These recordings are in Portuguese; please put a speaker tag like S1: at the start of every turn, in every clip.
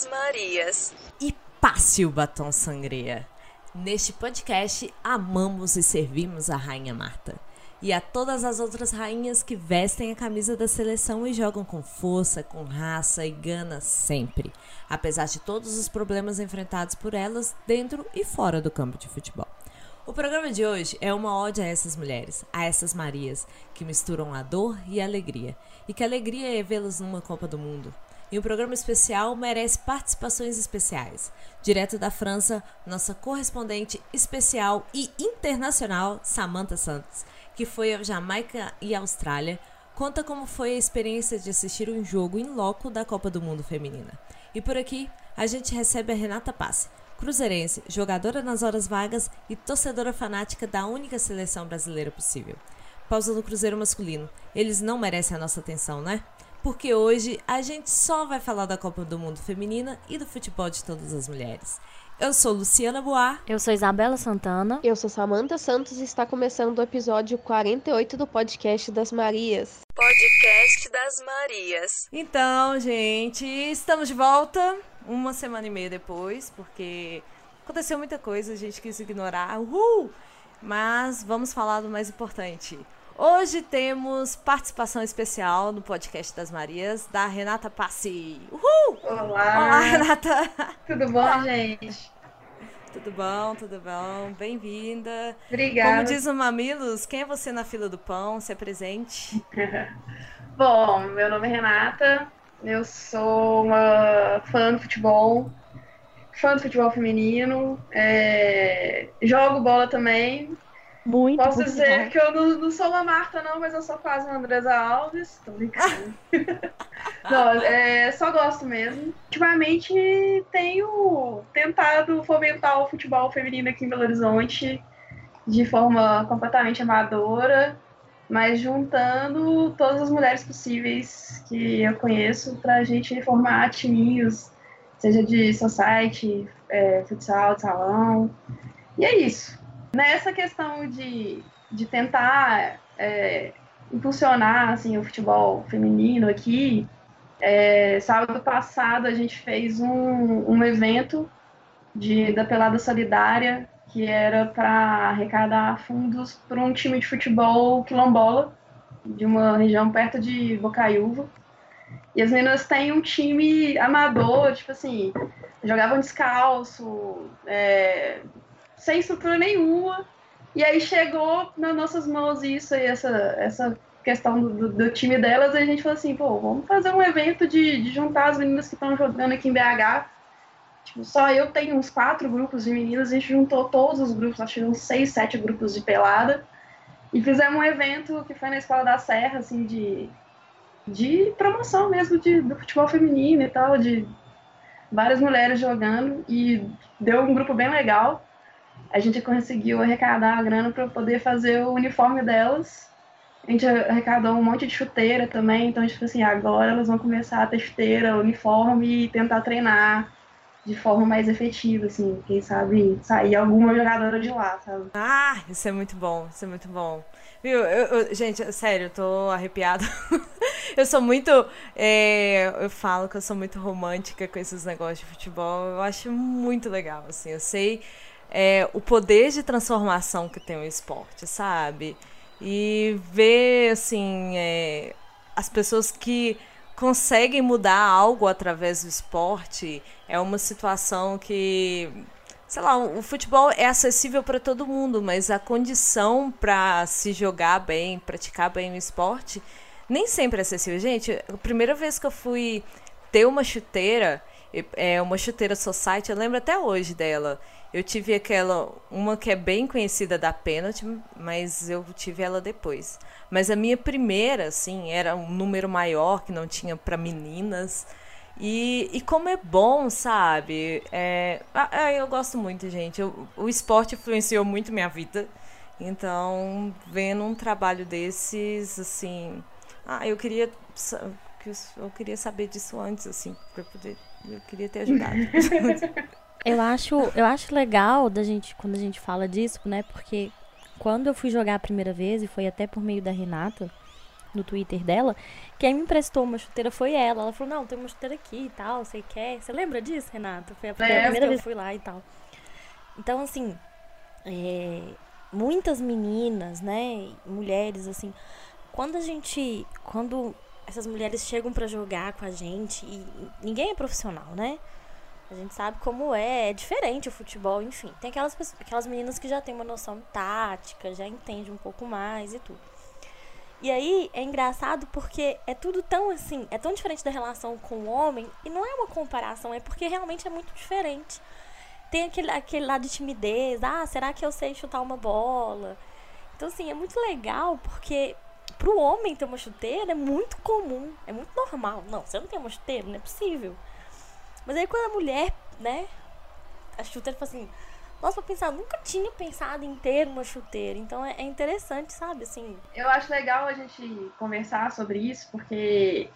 S1: das Marias.
S2: E passe o batom sangria. Neste podcast, amamos e servimos a Rainha Marta. E a todas as outras rainhas que vestem a camisa da seleção e jogam com força, com raça e gana sempre. Apesar de todos os problemas enfrentados por elas dentro e fora do campo de futebol. O programa de hoje é uma ode a essas mulheres, a essas Marias, que misturam a dor e a alegria. E que alegria é vê-las numa Copa do Mundo. E um programa especial merece participações especiais. Direto da França, nossa correspondente especial e internacional, Samantha Santos, que foi à Jamaica e Austrália, conta como foi a experiência de assistir um jogo in loco da Copa do Mundo Feminina. E por aqui, a gente recebe a Renata Passe, cruzeirense, jogadora nas horas vagas e torcedora fanática da única seleção brasileira possível. Pausa no Cruzeiro masculino. Eles não merecem a nossa atenção, né? Porque hoje a gente só vai falar da Copa do Mundo Feminina e do futebol de todas as mulheres. Eu sou Luciana Boar.
S3: Eu sou Isabela Santana.
S4: Eu sou Samantha Santos e está começando o episódio 48 do Podcast das Marias.
S1: Podcast das Marias.
S2: Então, gente, estamos de volta uma semana e meia depois, porque aconteceu muita coisa, a gente quis ignorar. Mas vamos falar do mais importante. Hoje temos participação especial no Podcast das Marias, da Renata Passe.
S5: Olá!
S2: Olá, Renata!
S5: Tudo bom, gente?
S2: Tudo bom. Bem-vinda.
S5: Obrigada.
S2: Como diz o Mamilos, quem é você na fila do pão? Se apresente.
S5: Bom, meu nome é Renata, eu sou uma fã do futebol feminino, jogo bola também. Posso dizer que eu não sou uma Marta, não, mas eu sou quase uma Andresa Alves. Tô brincando. Não, só gosto mesmo. Ultimamente tenho tentado fomentar o futebol feminino aqui em Belo Horizonte de forma completamente amadora, mas juntando todas as mulheres possíveis que eu conheço pra gente formar timinhos, seja de society, futsal, de salão. E é isso. Nessa questão de tentar impulsionar assim, o futebol feminino aqui, sábado passado a gente fez um evento da Pelada Solidária, que era para arrecadar fundos para um time de futebol quilombola, de uma região perto de Bocaiúva. E as meninas têm um time amador, tipo assim, jogavam descalço, sem estrutura nenhuma, e aí chegou nas nossas mãos isso aí, essa questão do time delas, e a gente falou assim, vamos fazer um evento de juntar as meninas que estão jogando aqui em BH. Tipo, só eu tenho uns 4 grupos de meninas, a gente juntou todos os grupos, nós tivemos 6, 7 grupos de pelada, e fizemos um evento que foi na Escola da Serra, assim, de promoção mesmo do futebol feminino e tal, de várias mulheres jogando, e deu um grupo bem legal. A gente conseguiu arrecadar a grana para poder fazer o uniforme delas. A gente arrecadou um monte de chuteira também, então a gente falou assim, agora elas vão começar a ter chuteira, uniforme e tentar treinar de forma mais efetiva, assim, quem sabe sair alguma jogadora de lá, sabe?
S2: Isso é muito bom, Viu, gente, sério, eu tô arrepiada. Eu sou muito, eu falo que eu sou muito romântica com esses negócios de futebol, eu acho muito legal, assim, eu sei o poder de transformação que tem o esporte, sabe? E ver, assim, as pessoas que conseguem mudar algo através do esporte é uma situação que, sei lá, o futebol é acessível para todo mundo, mas a condição para se jogar bem, praticar bem o esporte, nem sempre é acessível. Gente, a primeira vez que eu fui ter uma chuteira Society, eu lembro até hoje dela. Eu tive uma que é bem conhecida da Penalty, mas eu tive ela depois. Mas a minha primeira, assim, era um número maior, que não tinha para meninas. E como é bom, sabe? Eu gosto muito, gente. O esporte influenciou muito minha vida. Então, vendo um trabalho desses, assim... Eu queria saber disso antes, assim, eu queria ter ajudado.
S3: Eu acho legal quando a gente fala disso, né? Porque quando eu fui jogar a primeira vez, e foi até por meio da Renata, no Twitter dela, quem me emprestou uma chuteira foi ela. Ela falou, não, tem uma chuteira aqui e tal, você quer? Você lembra disso, Renata? Foi a primeira vez que eu fui lá e tal. Então, assim, muitas meninas, né, mulheres, assim, quando essas mulheres chegam pra jogar com a gente, e ninguém é profissional, né? A gente sabe como é diferente o futebol, enfim. Tem aquelas meninas que já têm uma noção tática, já entendem um pouco mais e tudo. E aí é engraçado porque é tudo tão assim, é tão diferente da relação com o homem, e não é uma comparação, é porque realmente é muito diferente. Tem aquele lado de timidez, será que eu sei chutar uma bola? Então, assim, é muito legal porque pro homem ter uma chuteira é muito comum, é muito normal. Não, você não tem uma chuteira, não é possível. Mas aí quando a mulher, né, a chuteira fala assim, nossa, pra pensar, nunca tinha pensado em ter uma chuteira. Então é interessante, sabe, assim.
S5: Eu acho legal a gente conversar sobre isso, porque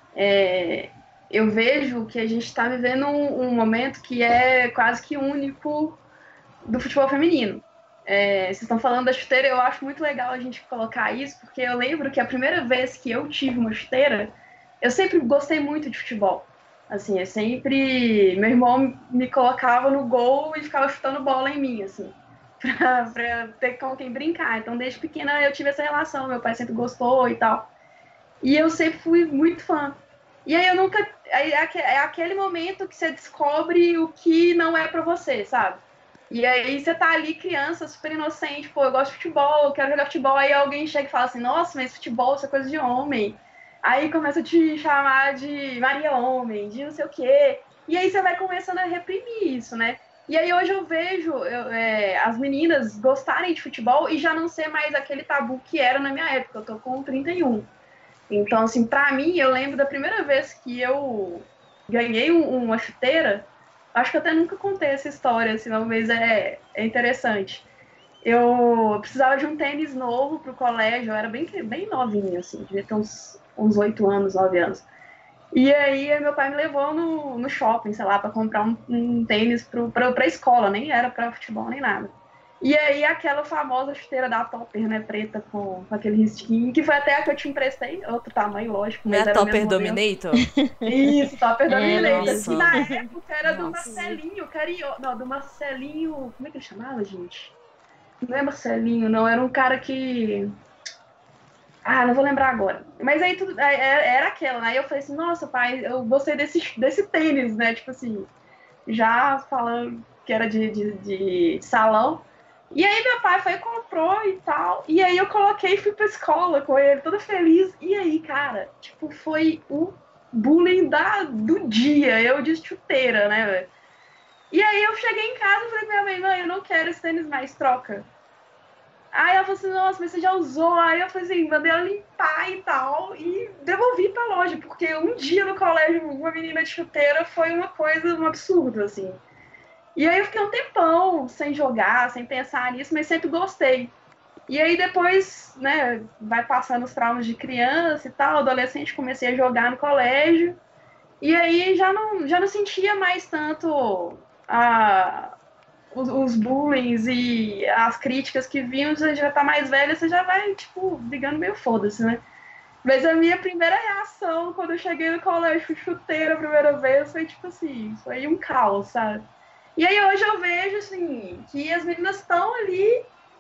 S5: eu vejo que a gente está vivendo um momento que é quase que único do futebol feminino. Vocês estão falando da chuteira, eu acho muito legal a gente colocar isso, porque eu lembro que a primeira vez que eu tive uma chuteira, eu sempre gostei muito de futebol. Assim, meu irmão me colocava no gol e ficava chutando bola em mim, assim, pra ter com quem brincar. Então, desde pequena eu tive essa relação, meu pai sempre gostou e tal. E eu sempre fui muito fã. E aí eu nunca... É aquele momento que você descobre o que não é pra você, sabe? E aí você tá ali, criança, super inocente, pô, eu gosto de futebol, eu quero jogar futebol. Aí alguém chega e fala assim, nossa, mas futebol isso é coisa de homem. Aí começa a te chamar de Maria Homem, de não sei o quê. E aí você vai começando a reprimir isso, né? E aí hoje eu vejo as meninas gostarem de futebol e já não ser mais aquele tabu que era na minha época. Eu tô com 31. Então, assim, pra mim, eu lembro da primeira vez que eu ganhei uma chuteira. Acho que eu até nunca contei essa história, assim, mas é interessante. Eu precisava de um tênis novo pro colégio, eu era bem novinha, assim, devia ter uns 8 anos, 9 anos. E aí meu pai me levou no shopping, sei lá, pra comprar um tênis pra escola, nem era pra futebol, nem nada. E aí aquela famosa chuteira da Topper, né, preta, com aquele risquinho, que foi até a que eu te emprestei, outro tamanho, lógico.
S2: Não
S5: mas
S2: é
S5: era o
S2: Topper
S5: mesmo modelo.
S2: Dominator?
S5: Isso, Topper Dominator.
S2: nossa.
S5: Que na época era do
S2: Nossa.
S5: Marcelinho, não, do Marcelinho, como é que ele chamava, gente? Não é Marcelinho, não, era um cara que... não vou lembrar agora. Mas aí tudo era aquela, né? Aí eu falei assim, nossa, pai, eu gostei desse tênis, né? Tipo assim, já falando que era de salão. E aí meu pai foi e comprou e tal. E aí eu coloquei e fui pra escola com ele, toda feliz. E aí, cara, tipo, foi o bullying do dia. Eu de chuteira, né, velho? E aí eu cheguei em casa e falei pra minha mãe, eu não quero esse tênis mais, troca. Aí ela falou assim, nossa, mas você já usou? Aí eu falei assim, mandei ela limpar e tal, e devolvi pra loja, porque um dia no colégio, uma menina de chuteira foi uma coisa, um absurdo, assim. E aí eu fiquei um tempão sem jogar, sem pensar nisso, mas sempre gostei. E aí depois, né, vai passando os traumas de criança e tal, adolescente, comecei a jogar no colégio, e aí já não sentia mais tanto os bullying e as críticas que vinham. Você já tá mais velha, você já vai, tipo, ligando meio foda-se, né? Mas a minha primeira reação, quando eu cheguei no colégio chuteira a primeira vez, foi tipo assim, foi um caos, sabe? E aí hoje eu vejo, assim, que as meninas estão ali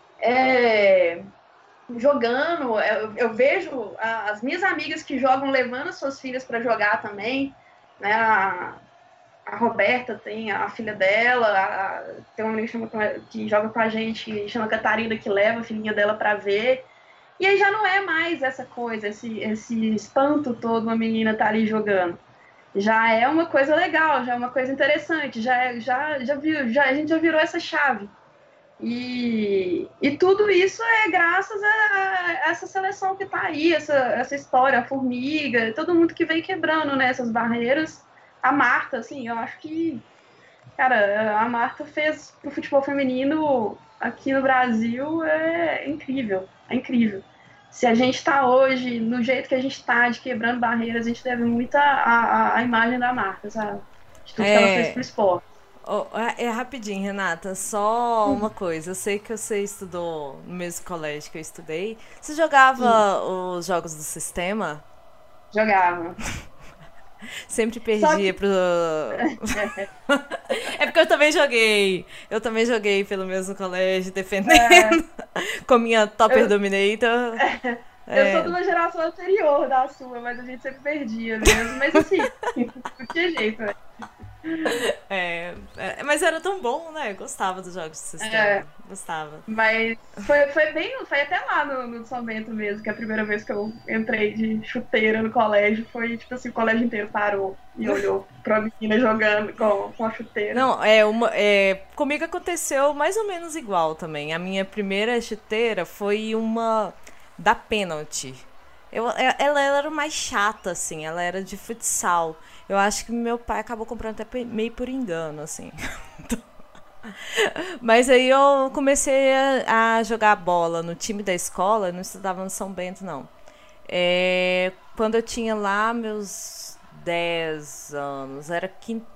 S5: jogando. Eu vejo as minhas amigas que jogam levando as suas filhas para jogar também, né? A Roberta tem a filha dela, tem uma menina que joga com a gente, chama Catarina, que leva a filhinha dela para ver. E aí já não é mais essa coisa, esse espanto todo, uma menina tá ali jogando. Já é uma coisa legal, já é uma coisa interessante, a gente já virou essa chave. E tudo isso é graças a essa seleção que tá aí, essa história, a Formiga, todo mundo que vem quebrando, né, essas barreiras. A Marta, assim, eu acho que, cara, a Marta fez pro futebol feminino aqui no Brasil é incrível, é incrível. Se a gente tá hoje, no jeito que a gente tá, de quebrando barreiras, a gente deve muito a imagem da Marta, sabe? De tudo que ela fez pro esporte.
S2: Oh, é rapidinho, Renata. Só uma coisa. Eu sei que você estudou no mesmo colégio que eu estudei. Você jogava os jogos do sistema?
S5: Jogava.
S2: Sempre perdia pro. É porque eu também joguei. Eu também joguei pelo mesmo colégio, defendendo. Com minha Topper Dominator.
S5: Eu sou de uma geração anterior da sua, mas a gente sempre perdia mesmo. Mas assim, não tinha jeito, né?
S2: Mas era tão bom, né? Eu gostava dos jogos de sistema. Gostava.
S5: Mas foi até lá no São Bento mesmo, que a primeira vez que eu entrei de chuteira no colégio foi tipo assim, o colégio inteiro parou e olhou pra menina jogando com a chuteira.
S2: Não, comigo aconteceu mais ou menos igual também. A minha primeira chuteira foi uma da Penalty. Ela era mais chata, assim, ela era de futsal. Eu acho que meu pai acabou comprando até meio por engano, assim. Mas aí eu comecei a jogar bola no time da escola, não estudava no São Bento, não. Quando eu tinha lá meus 10 anos, era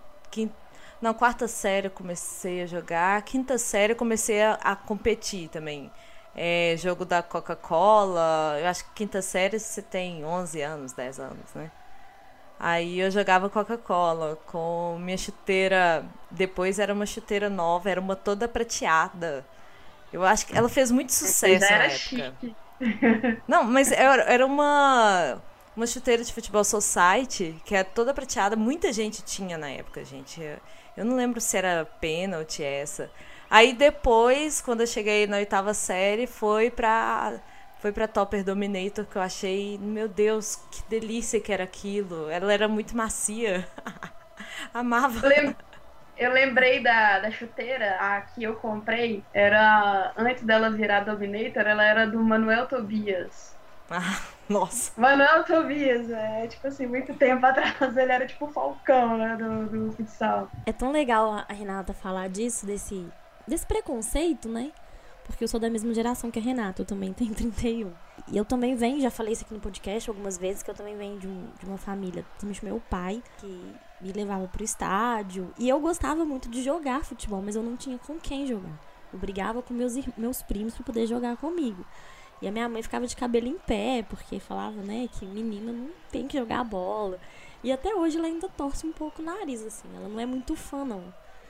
S2: quarta série eu comecei a jogar, quinta série eu comecei a competir também. Jogo da Coca-Cola, eu acho que quinta série você tem 11 anos, 10 anos, né? Aí eu jogava Coca-Cola com minha chuteira, depois era uma chuteira nova, era uma toda prateada. Eu acho que ela fez muito sucesso na época.
S5: Chique.
S2: Não, mas era uma chuteira de futebol society, que é toda prateada, muita gente tinha na época, gente. Eu não lembro se era Penalty essa. Aí depois, quando eu cheguei na 8ª série, foi pra Topper Dominator, que eu achei, meu Deus, que delícia que era aquilo. Ela era muito macia. Amava.
S5: Eu lembrei da chuteira, a que eu comprei, era, antes dela virar Dominator, ela era do Manuel Tobias.
S2: Ah, nossa.
S5: Manuel Tobias, tipo assim, muito tempo atrás, ele era tipo o Falcão, né, do futsal.
S3: É tão legal a Renata falar disso, desse preconceito, né? Porque eu sou da mesma geração que a Renata, eu também tenho 31. E eu também venho, já falei isso aqui no podcast algumas vezes, que eu também venho de uma família, principalmente meu pai, que me levava pro estádio. E eu gostava muito de jogar futebol, mas eu não tinha com quem jogar. Eu brigava com meus primos pra poder jogar comigo. E a minha mãe ficava de cabelo em pé, porque falava, né, que menina não tem que jogar bola. E até hoje ela ainda torce um pouco o nariz, assim. Ela não é muito fã, não.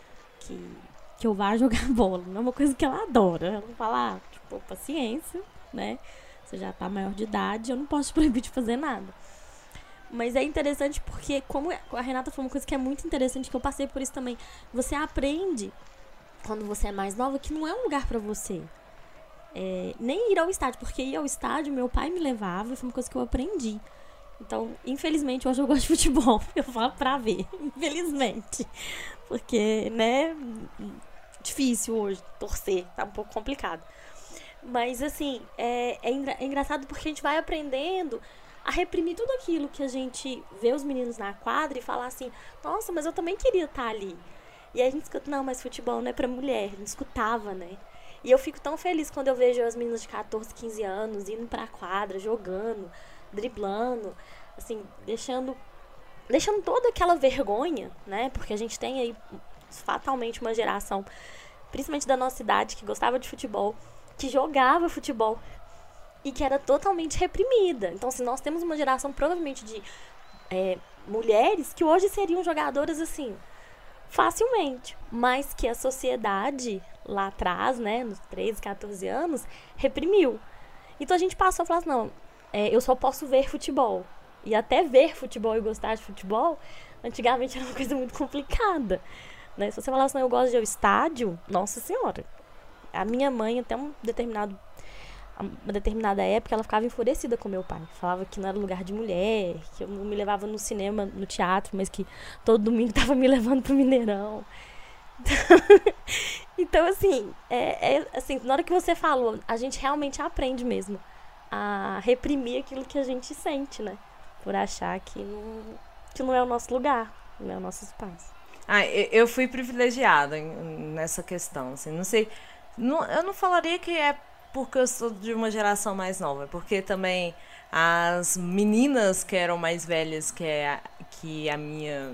S3: Que eu vá jogar bola. Não é uma coisa que ela adora. Ela fala, tipo, paciência, né? Você já tá maior de idade, eu não posso te proibir de fazer nada. Mas é interessante porque, como a Renata falou uma coisa que é muito interessante, que eu passei por isso também. Você aprende, quando você é mais nova, que não é um lugar pra você. Nem ir ao estádio, porque ir ao estádio, meu pai me levava e foi uma coisa que eu aprendi. Então, infelizmente, hoje eu gosto de futebol. Eu falo pra ver, infelizmente. Porque, né, difícil hoje torcer, tá um pouco complicado. Mas, assim, é engraçado porque a gente vai aprendendo a reprimir tudo aquilo que a gente vê os meninos na quadra e falar assim, nossa, mas eu também queria estar ali. E aí a gente escuta, não, mas futebol não é pra mulher. A gente escutava, né? E eu fico tão feliz quando eu vejo as meninas de 14, 15 anos indo pra quadra, jogando, driblando, assim, deixando toda aquela vergonha, né? Porque a gente tem aí fatalmente uma geração, principalmente da nossa idade, que gostava de futebol, que jogava futebol e que era totalmente reprimida. Então, assim, nós temos uma geração provavelmente de mulheres que hoje seriam jogadoras, assim, facilmente, mas que a sociedade lá atrás, né, nos 13, 14 anos, reprimiu. Então a gente passou a falar assim, não, eu só posso ver futebol. E até ver futebol e gostar de futebol, antigamente era uma coisa muito complicada, né? Se você falasse, não, eu gosto de ir ao estádio, nossa senhora. A minha mãe, até uma determinada época, ela ficava enfurecida com meu pai. Falava que não era lugar de mulher, que eu não me levava no cinema, no teatro, mas que todo domingo tava me levando pro Mineirão. Então, assim, assim, na hora que você falou, a gente realmente aprende mesmo a reprimir aquilo que a gente sente, né? Por achar que não é o nosso lugar, não é o nosso espaço.
S2: Eu fui privilegiada nessa questão, assim, não sei, eu não falaria que é porque eu sou de uma geração mais nova, porque também as meninas que eram mais velhas que a minha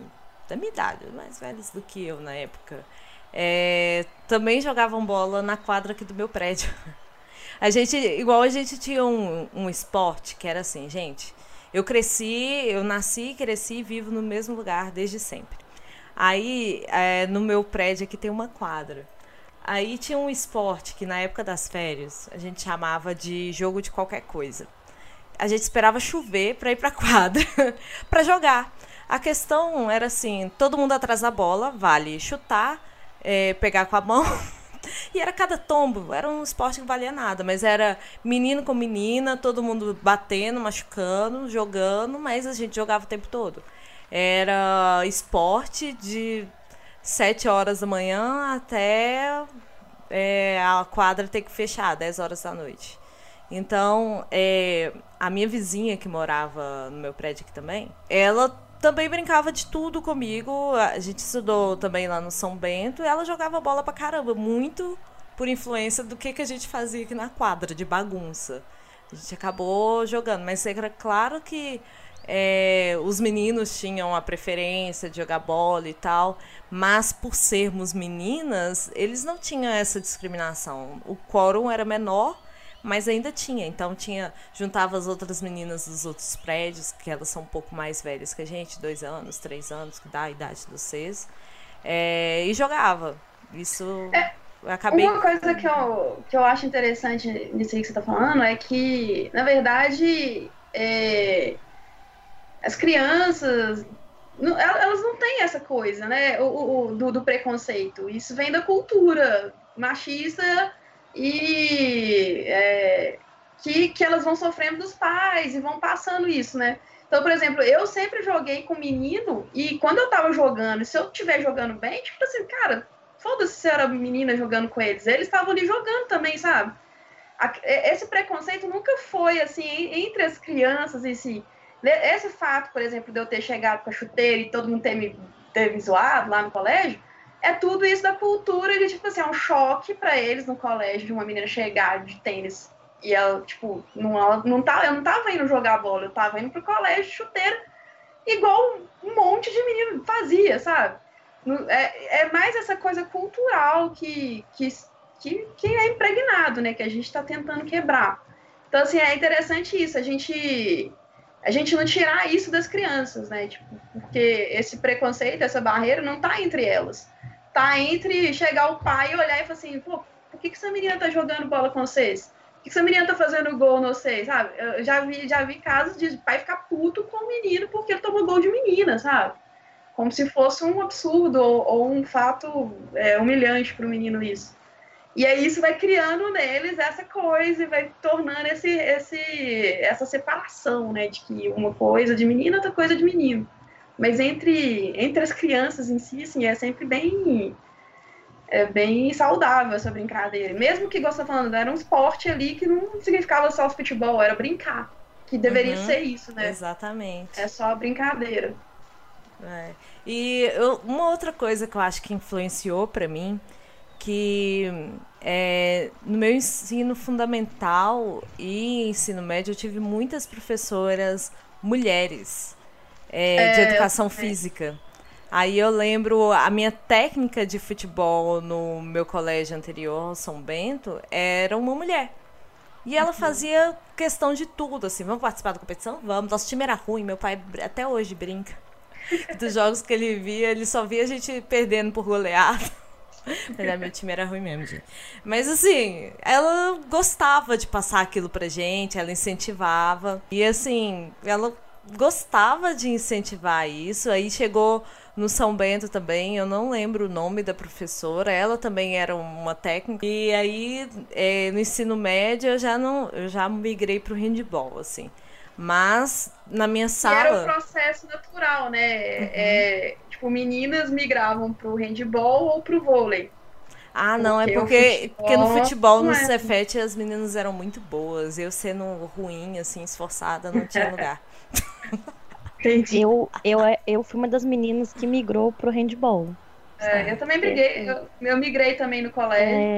S2: da minha idade, mais velhos do que eu na época, também jogavam bola na quadra aqui do meu prédio. A gente tinha um esporte que era assim, gente, eu nasci, cresci e vivo no mesmo lugar desde sempre. Aí, no meu prédio aqui tem uma quadra. Aí tinha um esporte que na época das férias a gente chamava de jogo de qualquer coisa. A gente esperava chover para ir para quadra para jogar. A questão era assim, todo mundo atrás da bola, vale chutar, pegar com a mão. E era cada tombo, era um esporte que não valia nada, mas era menino com menina, todo mundo batendo, machucando, jogando, mas a gente jogava o tempo todo. Era esporte de 7 horas da manhã até a quadra ter que fechar, 10 horas da noite. Então, a minha vizinha que morava no meu prédio aqui também, ela também brincava de tudo comigo. A gente estudou também lá no São Bento e ela jogava bola pra caramba, muito por influência do que a gente fazia aqui na quadra, de bagunça. A gente acabou jogando, mas era claro que os meninos tinham a preferência de jogar bola e tal, mas por sermos meninas, eles não tinham essa discriminação. O quórum era menor, mas ainda tinha. Então juntava as outras meninas dos outros prédios, que elas são um pouco mais velhas que a gente, 2 anos, 3 anos, que dá a idade de vocês, e jogava. Isso eu acabei...
S5: Uma coisa que eu acho interessante nisso aí que você está falando é que, na verdade, as crianças, elas não têm essa coisa, né, do preconceito. Isso vem da cultura machista e que elas vão sofrendo dos pais e vão passando isso, né? Então, por exemplo, eu sempre joguei com menino e quando eu tava jogando, se eu estiver jogando bem, tipo assim, cara, foda-se se era menina jogando com eles estavam ali jogando também, sabe? Esse preconceito nunca foi, assim, entre as crianças em si. Esse fato, por exemplo, de eu ter chegado com a chuteira e todo mundo ter me zoado lá no colégio, é tudo isso da cultura de, tipo assim, é um choque pra eles no colégio de uma menina chegar de tênis e ela, tipo, eu não tava indo jogar bola, eu tava indo pro colégio de chuteira igual um monte de menino fazia, sabe? É mais essa coisa cultural que é impregnado, né, que a gente tá tentando quebrar. Então, assim, é interessante isso, a gente não tirar isso das crianças, né, tipo, porque esse preconceito, essa barreira não tá entre elas. Tá entre chegar o pai e olhar e falar assim, pô, por que essa menina tá jogando bola com vocês? Por que essa menina tá fazendo gol no vocês, sabe? Eu já vi casos de pai ficar puto com o menino porque ele tomou gol de menina, sabe? Como se fosse um absurdo ou um fato humilhante pro menino isso. E aí isso vai criando neles essa coisa e vai tornando essa separação, né? De que uma coisa de menino, outra coisa de menino. Mas entre as crianças em si, assim, é sempre bem saudável essa brincadeira. Mesmo que, igual você tá falando, era um esporte ali que não significava só futebol, era brincar. Que deveria ser isso, né?
S2: Exatamente.
S5: É só brincadeira.
S2: E uma outra coisa que eu acho que influenciou pra mim, que no meu ensino fundamental e ensino médio eu tive muitas professoras mulheres de educação física. Aí eu lembro, a minha técnica de futebol no meu colégio anterior, São Bento, era uma mulher. E ela fazia questão de tudo, assim, vamos participar da competição? Vamos. Nosso time era ruim, meu pai até hoje brinca. Dos jogos que ele via, ele só via a gente perdendo por goleada. Mas meu time era ruim mesmo, gente. Mas assim, ela gostava de passar aquilo pra gente, ela incentivava. E assim, ela gostava de incentivar isso. Aí chegou no São Bento também, eu não lembro o nome da professora, ela também era uma técnica. E aí, no ensino médio, eu já migrei pro handball, assim. Mas, na minha sala...
S5: E era o processo natural, né? Tipo, meninas migravam pro handball ou pro vôlei.
S2: Ah, não, porque no futebol, no Cefet, as meninas eram muito boas. Eu sendo ruim, assim, esforçada, não tinha lugar.
S3: Entendi. Eu fui uma das meninas que migrou pro handball.
S5: Eu também briguei, eu migrei também no colégio.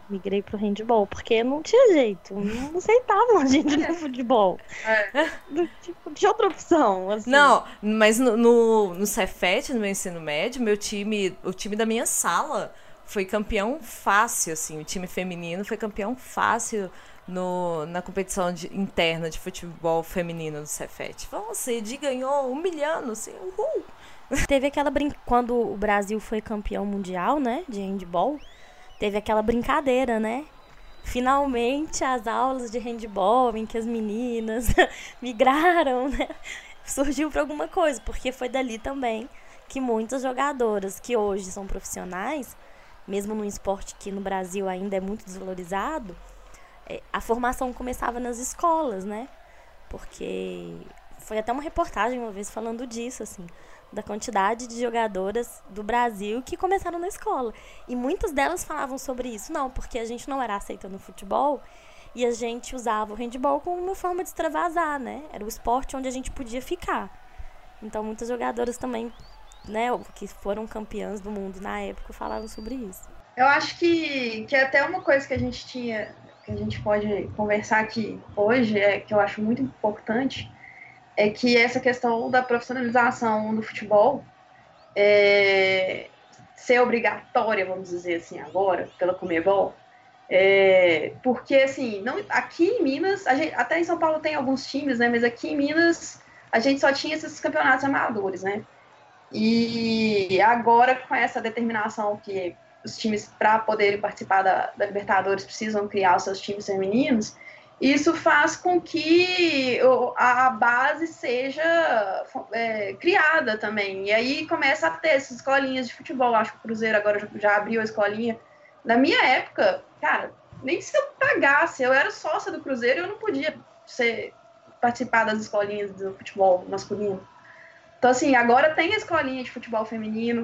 S3: migrei pro handball, porque não tinha jeito, não aceitavam a gente no futebol. Tipo, tinha outra opção, assim.
S2: Não, mas no Cefet, no meu ensino médio, o time da minha sala foi campeão fácil, assim, o time feminino foi campeão fácil na competição interna de futebol feminino do Cefet. Nossa, Edi ganhou humilhando, assim, uhul!
S3: Teve aquela quando o Brasil foi campeão mundial, né, de handball, teve aquela brincadeira, né? Finalmente as aulas de handball em que as meninas migraram, né? Surgiu para alguma coisa, porque foi dali também que muitas jogadoras que hoje são profissionais, mesmo num esporte que no Brasil ainda é muito desvalorizado, a formação começava nas escolas, né? Porque foi até uma reportagem uma vez falando disso, assim, da quantidade de jogadoras do Brasil que começaram na escola. E muitas delas falavam sobre isso. Não, porque a gente não era aceita no futebol e a gente usava o handball como uma forma de extravasar, né? Era o esporte onde a gente podia ficar. Então, muitas jogadoras também, né, que foram campeãs do mundo na época, falavam sobre isso.
S5: Eu acho que até uma coisa que a gente tinha, que a gente pode conversar aqui hoje, que eu acho muito importante, é que essa questão da profissionalização do futebol ser obrigatória, vamos dizer assim, agora, pela Conmebol, porque, assim, aqui em Minas, até em São Paulo tem alguns times, né, mas aqui em Minas a gente só tinha esses campeonatos amadores, né, e agora com essa determinação que os times, para poderem participar da Libertadores, precisam criar os seus times femininos, isso faz com que a base seja criada também. E aí começa a ter essas escolinhas de futebol. Acho que o Cruzeiro agora já abriu a escolinha. Na minha época, cara, nem se eu pagasse, eu era sócia do Cruzeiro e eu não podia participar das escolinhas do futebol masculino. Então, assim, agora tem a escolinha de futebol feminino,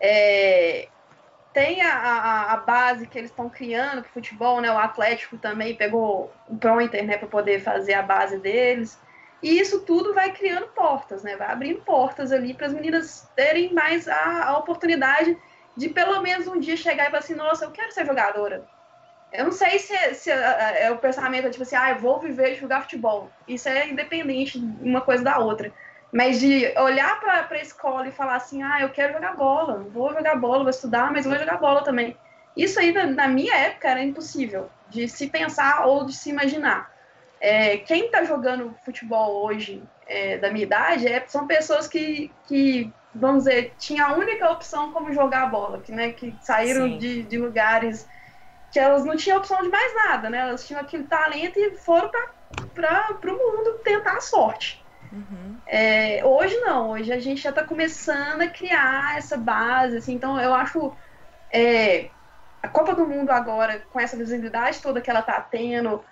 S5: tem a base que eles estão criando para o futebol, né? O Atlético também pegou o Prointer, né, para poder fazer a base deles. E isso tudo vai criando portas, né? Vai abrindo portas ali para as meninas terem mais a oportunidade de pelo menos um dia chegar e falar assim, nossa, eu quero ser jogadora. Eu não sei se o pensamento é tipo assim, eu vou viver de jogar futebol. Isso é independente de uma coisa da outra. Mas de olhar para a escola e falar assim, eu quero jogar bola, vou jogar bola, vou estudar, mas vou jogar bola também. Isso aí, na minha época, era impossível de se pensar ou de se imaginar. Quem está jogando futebol hoje, da minha idade, são pessoas que, vamos dizer, tinha a única opção como jogar bola, que saíram de lugares que elas não tinham opção de mais nada, né? Elas tinham aquele talento e foram para o mundo tentar a sorte. Uhum. Hoje não, hoje a gente já está começando a criar essa base, assim, então eu acho a Copa do Mundo agora, com essa visibilidade toda que ela está tendo,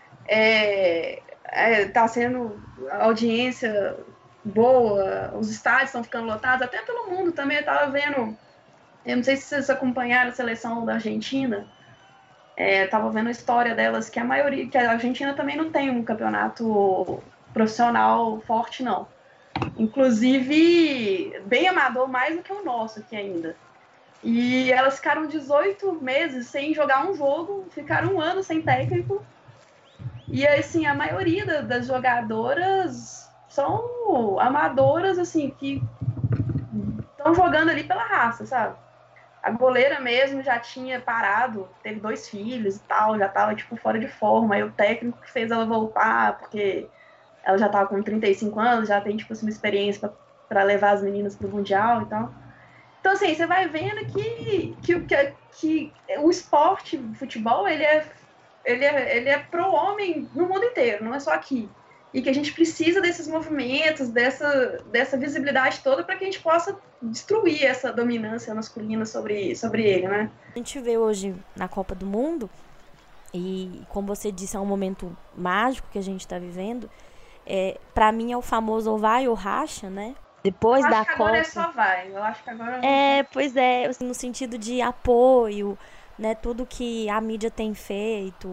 S5: está sendo audiência boa, os estádios estão ficando lotados, até pelo mundo também. Eu estava vendo, eu não sei se vocês acompanharam a seleção da Argentina, eu estava vendo a história delas, que a Argentina também não tem um campeonato profissional forte, não. Inclusive, bem amador, mais do que o nosso aqui ainda. E elas ficaram 18 meses sem jogar um jogo, ficaram 1 ano sem técnico. E, assim, a maioria das jogadoras são amadoras, assim, que estão jogando ali pela raça, sabe? A goleira mesmo já tinha parado, teve 2 filhos e tal, já estava, tipo, fora de forma. Aí o técnico que fez ela voltar, porque ela já estava com 35 anos, já tem, tipo, assim, uma experiência para levar as meninas pro Mundial e tal. Então, assim, você vai vendo que o esporte, o futebol, ele é pro homem no mundo inteiro, não é só aqui. E que a gente precisa desses movimentos, dessa visibilidade toda para que a gente possa destruir essa dominância masculina sobre ele, né?
S3: A gente vê hoje na Copa do Mundo, e como você disse, é um momento mágico que a gente está vivendo. Para mim é o famoso ou vai ou racha, né? Depois da Copa.
S5: Agora só vai. Eu acho que agora.
S3: Pois assim, no sentido de apoio, né? Tudo que a mídia tem feito,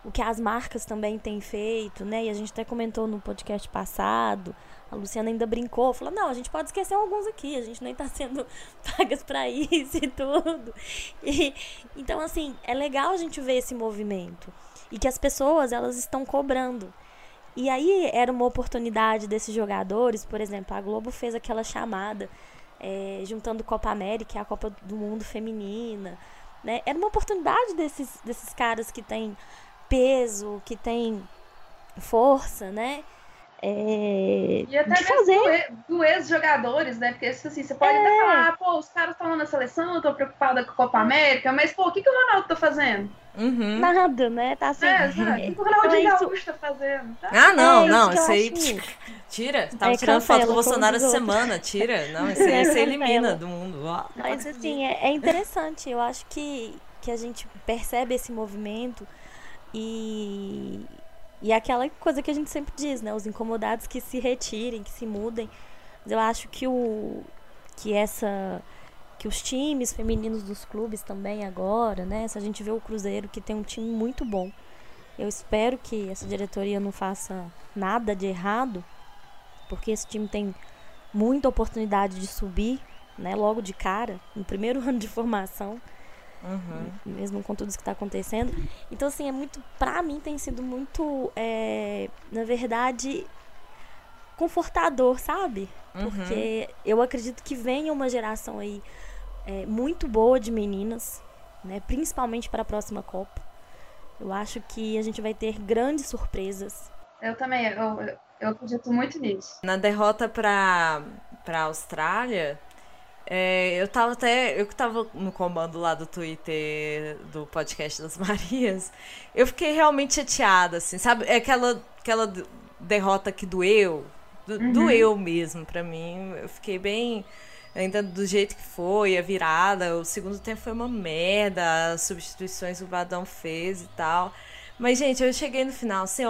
S3: o que as marcas também têm feito, né? E a gente até comentou no podcast passado, a Luciana ainda brincou, falou, não, a gente pode esquecer alguns aqui, a gente nem tá sendo pagas pra isso e tudo. Então, assim, é legal a gente ver esse movimento. E que as pessoas, elas estão cobrando. E aí, era uma oportunidade desses jogadores, por exemplo, a Globo fez aquela chamada, juntando Copa América e a Copa do Mundo feminina, né? Era uma oportunidade desses caras que têm peso, que têm força, né?
S5: E até
S3: de
S5: mesmo
S3: fazer.
S5: do ex-jogadores, né? Porque assim, você pode até falar, pô, os caras estão na seleção, eu tô preocupada com a Copa América, mas, pô, o que o Ronaldo tá fazendo?
S3: Nada, né? Tá assim.
S5: O que o Ronaldinho Gaúcho tá fazendo? Tá?
S2: Não, isso aí.
S3: Acho...
S2: Tira. Tava tirando foto com o Bolsonaro essa semana. Tira. Não, isso aí você elimina do mundo.
S3: Mas assim, é interessante. Eu acho que a gente percebe esse movimento e aquela coisa que a gente sempre diz, né? Os incomodados que se retirem, que se mudem. Mas eu acho que os times femininos dos clubes também agora, né? Se a gente vê o Cruzeiro, que tem um time muito bom. Eu espero que essa diretoria não faça nada de errado, porque esse time tem muita oportunidade de subir, né? Logo de cara, no primeiro ano de formação. Mesmo com tudo isso que está acontecendo. Então, assim, pra mim tem sido muito, na verdade, confortador, sabe? Porque eu acredito que venha uma geração aí muito boa de meninas, né? Principalmente para a próxima Copa. Eu acho que a gente vai ter grandes surpresas.
S5: Eu também, eu acredito muito nisso.
S2: Na derrota para a Austrália, eu que tava no comando lá do Twitter do podcast das Marias, eu fiquei realmente chateada, assim, sabe? É aquela derrota que doeu mesmo pra mim. Eu fiquei bem, ainda do jeito que foi, a virada, o segundo tempo foi uma merda, as substituições que o Vadão fez e tal. Mas, gente, eu cheguei no final, assim,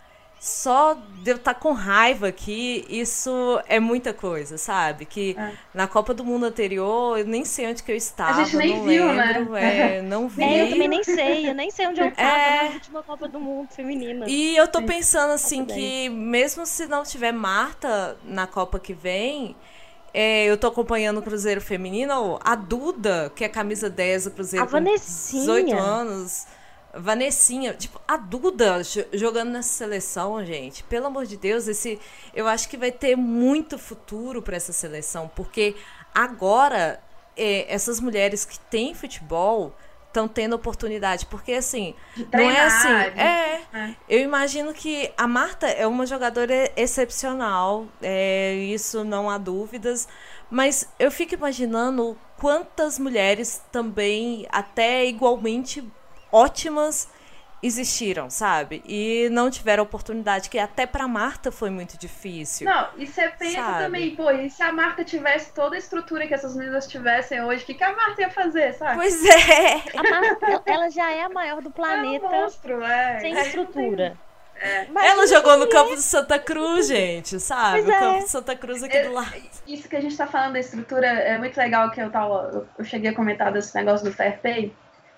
S2: só de eu estar com raiva aqui, isso é muita coisa, sabe? Que na Copa do Mundo anterior, eu nem sei onde que eu estava,
S5: a gente nem
S2: não
S5: viu,
S2: lembro,
S5: né?
S2: Não vi.
S3: Eu também eu nem sei onde eu estava na última Copa do Mundo feminina.
S2: E eu tô pensando, assim, que mesmo se não tiver Marta na Copa que vem, eu tô acompanhando o Cruzeiro feminino, a Duda, que é camisa 10 do Cruzeiro,
S3: a Vanessinha.
S2: 18 anos... Vanessinha, tipo, a Duda jogando nessa seleção, gente, pelo amor de Deus, eu acho que vai ter muito futuro para essa seleção, porque agora essas mulheres que têm futebol estão tendo oportunidade, porque assim, não é assim, eu imagino que a Marta é uma jogadora excepcional, isso não há dúvidas, mas eu fico imaginando quantas mulheres também, até igualmente ótimas, existiram, sabe? E não tiveram oportunidade, que até pra Marta foi muito difícil.
S5: Não, e você pensa também, pô, e se a Marta tivesse toda a estrutura que essas meninas tivessem hoje, o que a Marta ia fazer, sabe?
S2: Pois é!
S3: A Marta, ela já é a maior do planeta,
S5: monstro,
S3: sem estrutura.
S2: Ela jogou no campo do Santa Cruz, gente, sabe? O campo do Santa Cruz aqui do lado.
S5: Isso que a gente tá falando da estrutura é muito legal, que eu cheguei a comentar desse negócio do Fair Play.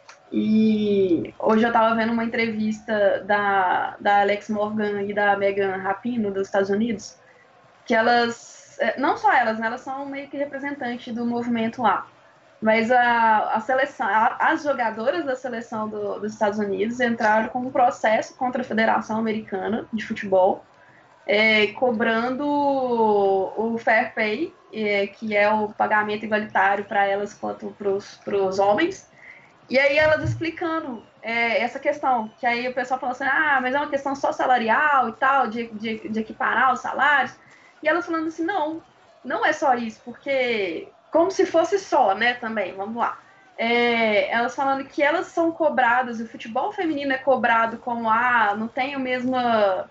S5: E hoje eu tava vendo uma entrevista da Alex Morgan e da Megan Rapinoe dos Estados Unidos, que elas, não só elas, né, elas são meio que representantes do movimento lá, mas a seleção, as jogadoras da seleção dos Estados Unidos entraram com um processo contra a Federação Americana de Futebol, cobrando o Fair Pay, que é o pagamento igualitário para elas quanto para os homens. E aí elas explicando essa questão, que aí o pessoal falou assim, mas é uma questão só salarial e tal, de equiparar os salários. E elas falando assim, não é só isso, porque como se fosse só, né, também, vamos lá. Elas falando que elas são cobradas, o futebol feminino é cobrado como, não tem a mesma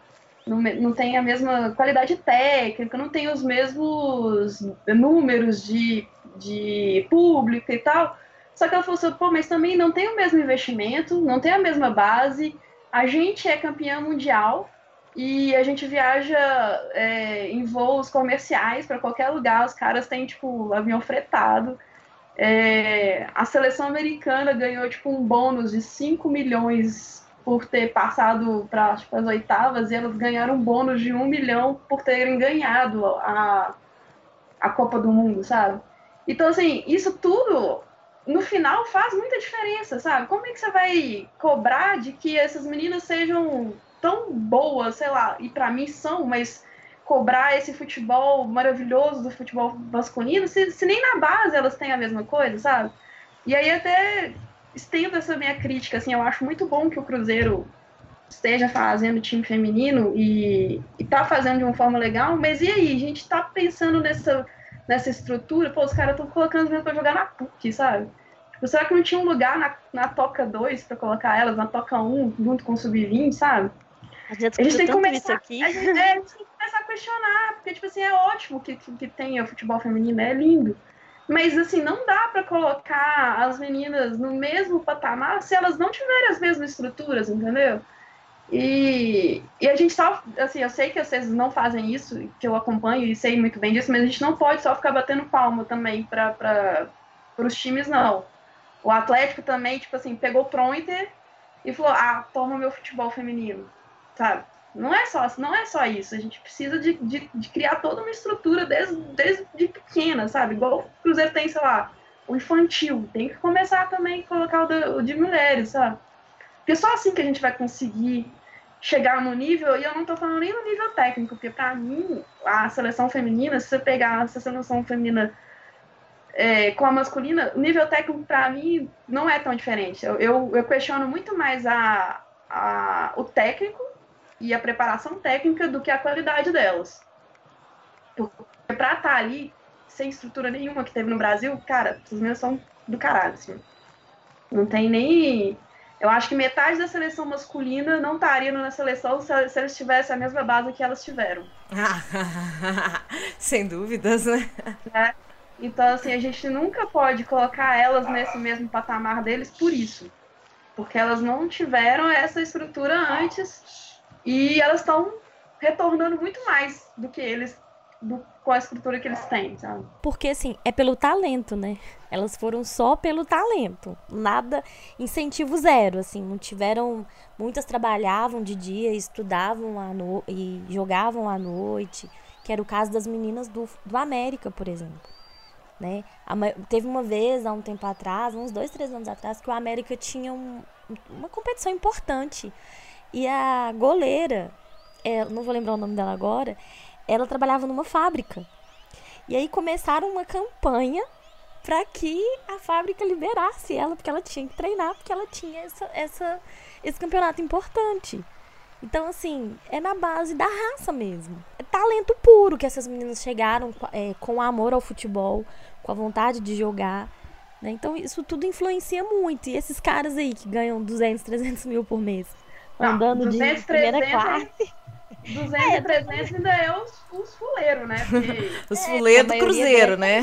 S5: qualidade técnica, não tem os mesmos números de público e tal. Só que ela falou assim, mas também não tem o mesmo investimento, não tem a mesma base, a gente é campeã mundial e a gente viaja em voos comerciais para qualquer lugar, os caras têm, tipo, avião fretado. A seleção americana ganhou, tipo, um bônus de 5 milhões por ter passado para as oitavas e elas ganharam um bônus de 1 milhão por terem ganhado a Copa do Mundo, sabe? Então, assim, isso tudo, no final, faz muita diferença, sabe? Como é que você vai cobrar de que essas meninas sejam tão boas, sei lá, e para mim são, mas cobrar esse futebol maravilhoso do futebol masculino, se nem na base elas têm a mesma coisa, sabe? E aí até estendo essa minha crítica, assim, eu acho muito bom que o Cruzeiro esteja fazendo time feminino e tá fazendo de uma forma legal, mas e aí? A gente tá pensando nessa estrutura, pô, os caras estão colocando mesmo pra jogar na PUC, sabe? Tipo, será que não tinha um lugar na Toca 2 pra colocar elas, na Toca 1, junto com o Sub-20, sabe?
S3: A gente tem que começar
S5: aqui. A gente tem que começar a questionar, porque, tipo assim, é ótimo que tenha futebol feminino, é lindo. Mas, assim, não dá pra colocar as meninas no mesmo patamar se elas não tiverem as mesmas estruturas, entendeu? E a gente só, assim, eu sei que vocês não fazem isso, que eu acompanho e sei muito bem disso, mas a gente não pode só ficar batendo palma também para os times, não. O Atlético também, tipo assim, pegou o Prointer e falou, toma meu futebol feminino, sabe? Não é só isso, a gente precisa de criar toda uma estrutura desde pequena, sabe? Igual o Cruzeiro tem, sei lá, o infantil, tem que começar também a colocar o de mulheres, sabe? Porque só assim que a gente vai conseguir chegar no nível, e eu não tô falando nem no nível técnico, porque pra mim, a seleção feminina, se você pegar essa seleção feminina com a masculina, o nível técnico pra mim não é tão diferente. Eu questiono muito mais o técnico e a preparação técnica do que a qualidade delas. Porque pra estar ali, sem estrutura nenhuma que teve no Brasil, cara, essas meninas são do caralho, assim. Não tem nem... Eu acho que metade da seleção masculina não estaria na seleção se eles tivessem a mesma base que elas tiveram.
S2: Sem dúvidas, né?
S5: Então, assim, a gente nunca pode colocar elas nesse mesmo patamar deles por isso. Porque elas não tiveram essa estrutura antes e elas estão retornando muito mais do que eles, com a estrutura que eles têm, sabe?
S3: Porque, assim, é pelo talento, né? Elas foram só pelo talento. Nada, incentivo zero, assim. Não tiveram... Muitas trabalhavam de dia, estudavam e jogavam à noite. Que era o caso das meninas do América, por exemplo. Né? Teve uma vez, há um tempo atrás, uns 2, 3 anos atrás, que o América tinha uma competição importante. E a goleira, não vou lembrar o nome dela agora, ela trabalhava numa fábrica. E aí começaram uma campanha para que a fábrica liberasse ela, porque ela tinha que treinar, porque ela tinha esse campeonato importante. Então, assim, é na base da raça mesmo. É talento puro que essas meninas chegaram com amor ao futebol, com a vontade de jogar. Né? Então, isso tudo influencia muito. E esses caras aí que ganham 200, 300 mil por mês, andando 200, de primeira
S5: 300,
S3: classe...
S5: 200, 300 ainda é os fuleiros, né? Porque...
S2: Os fuleiros do Cruzeiro, né?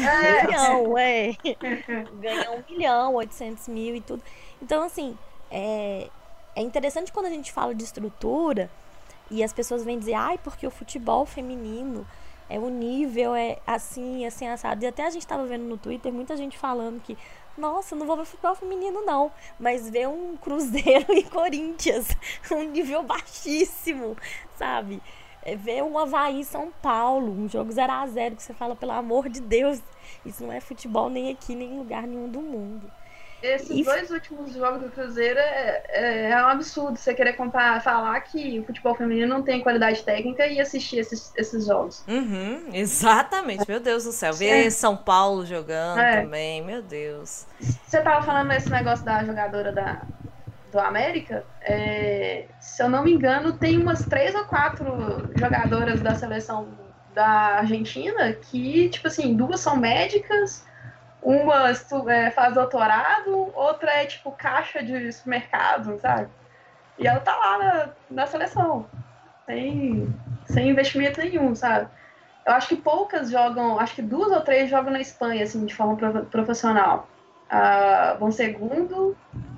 S3: Ganham 1 milhão, 800 mil e tudo. Então, assim, é interessante quando a gente fala de estrutura e as pessoas vêm dizer, porque o futebol feminino o nível é assim, assim, assado. E até a gente tava vendo no Twitter muita gente falando que, nossa, não vou ver futebol feminino não, mas ver um Cruzeiro e Corinthians, um nível baixíssimo, sabe? Ver um Avaí São Paulo, um jogo 0-0 que você fala, pelo amor de Deus, isso não é futebol nem aqui, nem em lugar nenhum do mundo.
S5: Esses 2 últimos jogos do Cruzeiro é um absurdo você querer falar que o futebol feminino não tem qualidade técnica e assistir esses jogos.
S2: Exatamente, meu Deus do céu. Ver São Paulo jogando também, meu Deus.
S5: Você tava falando esse negócio da jogadora do América, se eu não me engano, tem umas 3 ou 4 jogadoras da seleção da Argentina que, tipo assim, 2 são médicas, uma faz doutorado, outra é tipo caixa de supermercado, sabe? E ela tá lá na seleção, sem investimento nenhum, sabe? Eu acho que poucas jogam, acho que 2 ou 3 jogam na Espanha, assim, de forma profissional. A Bom Segundo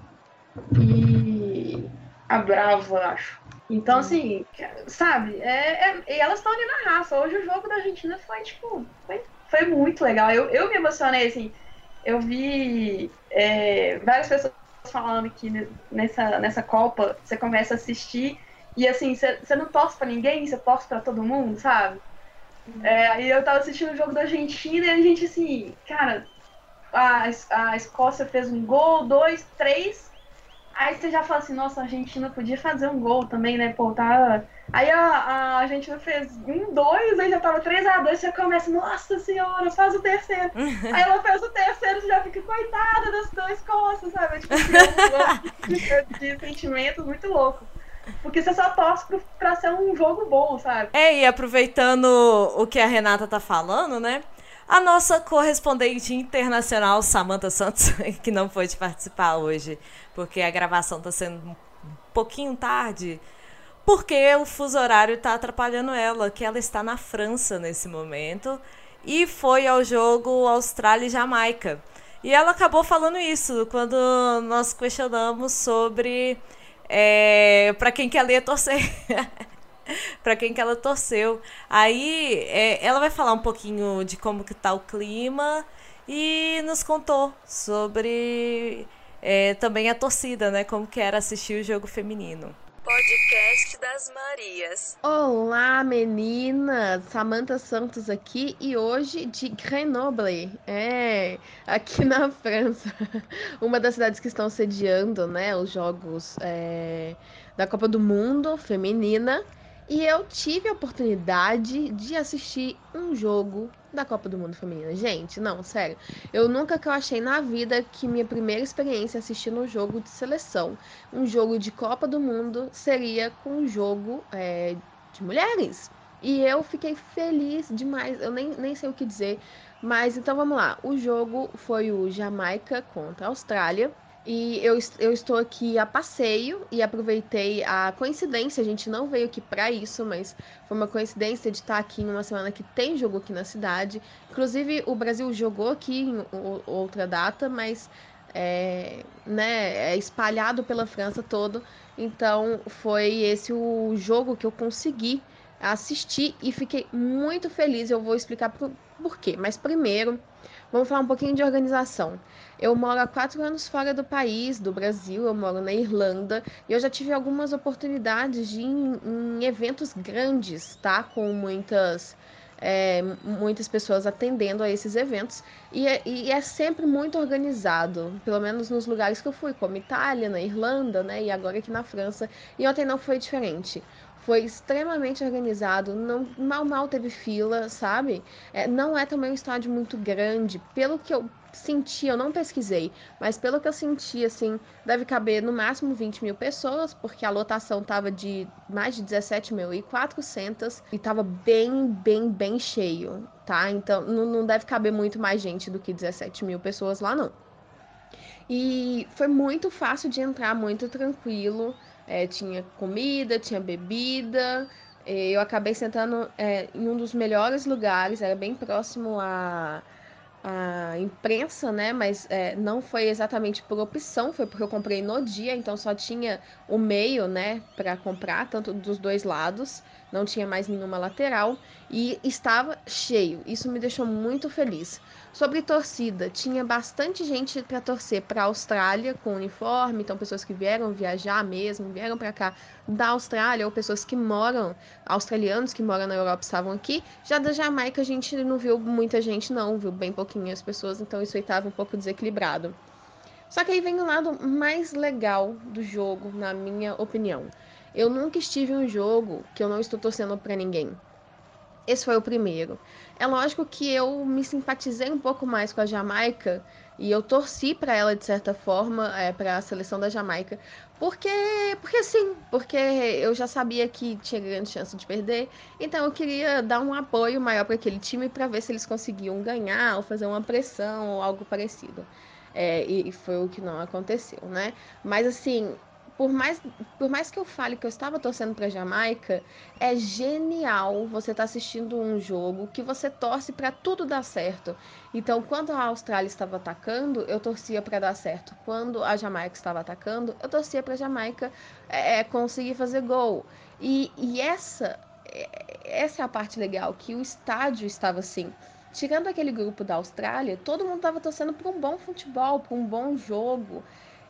S5: e a Brava, acho. Então, assim, sabe? E elas estão ali na raça. Hoje o jogo da Argentina foi muito legal. Eu me emocionei, assim. Eu vi várias pessoas falando que nessa Copa você começa a assistir e assim, você não torce pra ninguém, você torce pra todo mundo, sabe? Aí eu tava assistindo o jogo da Argentina e a gente assim, cara, a Escócia fez um gol, 2, 3. Aí você já fala assim, nossa, a Argentina podia fazer um gol também, né? Pô, tá. Aí a Argentina fez 1, 2, aí já tava 3-2, você começa, nossa senhora, faz o terceiro. Aí ela fez o terceiro, você já fica, coitada das duas costas, sabe? Tipo, de sentimentos muito louco. Porque você só torce pra ser um jogo bom, sabe?
S2: E aproveitando o que a Renata tá falando, né? A nossa correspondente internacional, Samantha Santos, que não pôde participar hoje, porque a gravação tá sendo um pouquinho tarde, porque o fuso horário tá atrapalhando ela, que ela está na França nesse momento, e foi ao jogo Austrália e Jamaica. E ela acabou falando isso quando nós questionamos sobre para quem que ela ia torcer. Para quem que ela torceu. Aí ela vai falar um pouquinho de como que tá o clima e nos contou sobre também a torcida, né? Como que era assistir o jogo feminino.
S1: Podcast das Marias.
S4: Olá, meninas! Samantha Santos aqui e hoje de Grenoble, aqui na França, uma das cidades que estão sediando, né, os jogos da Copa do Mundo feminina. E eu tive a oportunidade de assistir um jogo da Copa do Mundo Feminina. Gente, não, sério. Eu nunca que eu achei na vida que minha primeira experiência assistindo um jogo de seleção, um jogo de Copa do Mundo, seria com um jogo de mulheres. E eu fiquei feliz demais. Eu nem sei o que dizer. Mas então vamos lá. O jogo foi o Jamaica contra a Austrália. E eu estou aqui a passeio e aproveitei a coincidência, a gente não veio aqui para isso, mas foi uma coincidência de estar aqui em uma semana que tem jogo aqui na cidade. Inclusive, o Brasil jogou aqui em outra data, mas é espalhado pela França todo. Então, foi esse o jogo que eu consegui assistir e fiquei muito feliz. Eu vou explicar por quê. Mas primeiro, vamos falar um pouquinho de organização. Eu moro há 4 anos fora do país, do Brasil, eu moro na Irlanda, e eu já tive algumas oportunidades de ir em eventos grandes, tá? Com muitas pessoas atendendo a esses eventos, e é sempre muito organizado, pelo menos nos lugares que eu fui, como Itália, na Irlanda, né? E agora aqui na França, e ontem não foi diferente. Foi extremamente organizado, mal teve fila, sabe? Não é também um estádio muito grande, pelo que eu senti, eu não pesquisei, mas pelo que eu senti, assim, deve caber no máximo 20 mil pessoas, porque a lotação tava de mais de 17.400 e tava bem cheio, tá? Então não deve caber muito mais gente do que 17 mil pessoas lá, não. E foi muito fácil de entrar, muito tranquilo. Tinha comida, tinha bebida. Eu acabei sentando em um dos melhores lugares, era bem próximo a imprensa, né? Mas não foi exatamente por opção, foi porque eu comprei no dia, então só tinha o meio, né, para comprar, tanto dos dois lados, não tinha mais nenhuma lateral e estava cheio. Isso me deixou muito feliz. Sobre torcida, tinha bastante gente para torcer para a Austrália com uniforme, então pessoas que vieram viajar mesmo, vieram para cá da Austrália, ou pessoas que moram, australianos que moram na Europa estavam aqui. Já da Jamaica a gente não viu muita gente não, viu bem pouquinhas pessoas, então isso aí estava um pouco desequilibrado. Só que aí vem o lado mais legal do jogo, na minha opinião. Eu nunca estive em um jogo que eu não estou torcendo para ninguém. Esse foi o primeiro. É lógico que eu me simpatizei um pouco mais com a Jamaica e eu torci para ela de certa forma, para a seleção da Jamaica, porque sim, porque eu já sabia que tinha grande chance de perder, então eu queria dar um apoio maior para aquele time para ver se eles conseguiam ganhar ou fazer uma pressão ou algo parecido. E foi o que não aconteceu, né? Mas assim, por mais que eu fale que eu estava torcendo para a Jamaica, é genial você estar assistindo um jogo que você torce para tudo dar certo. Então, quando a Austrália estava atacando, eu torcia para dar certo. Quando a Jamaica estava atacando, eu torcia para a Jamaica conseguir fazer gol. E essa é a parte legal, que o estádio estava assim. Tirando aquele grupo da Austrália, todo mundo estava torcendo para um bom futebol, para um bom jogo.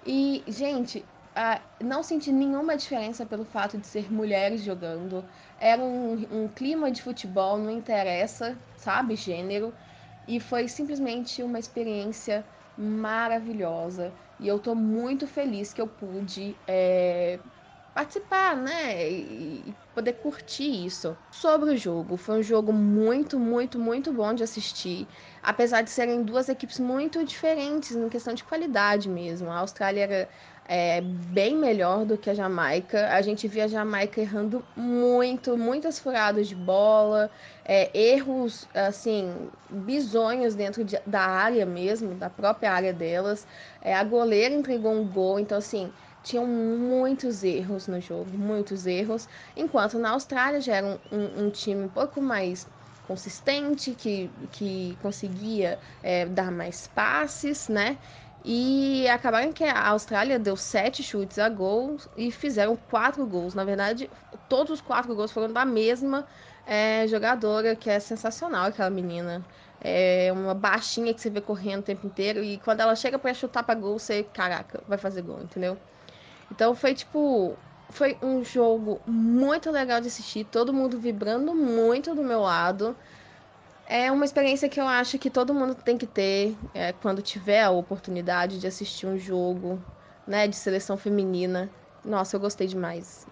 S4: E, gente, não senti nenhuma diferença pelo fato de ser mulheres jogando. Era um clima de futebol, não interessa, sabe, gênero. E foi simplesmente uma experiência maravilhosa. E eu tô muito feliz que eu pude participar, né? E poder curtir isso. Sobre o jogo, foi um jogo muito, muito, muito bom de assistir. Apesar de serem duas equipes muito diferentes em questão de qualidade mesmo. A Austrália era bem melhor do que a Jamaica. A gente via a Jamaica errando muito, muitas furadas de bola, erros, assim, bizonhos dentro da área mesmo, da própria área delas. A goleira entregou um gol, então, assim, tinham muitos erros no jogo, muitos erros. Enquanto na Austrália já era um time um pouco mais consistente, que conseguia dar mais passes, né? E acabaram que a Austrália deu 7 chutes a gol e fizeram 4 gols. Na verdade, todos os 4 gols foram da mesma jogadora, que é sensacional, aquela menina. É uma baixinha que você vê correndo o tempo inteiro. E quando ela chega pra chutar pra gol, você, caraca, vai fazer gol, entendeu? Então foi tipo. Foi um jogo muito legal de assistir. Todo mundo vibrando muito do meu lado. É uma experiência que eu acho que todo mundo tem que ter quando tiver a oportunidade de assistir um jogo, né, de seleção feminina. Nossa, eu gostei demais.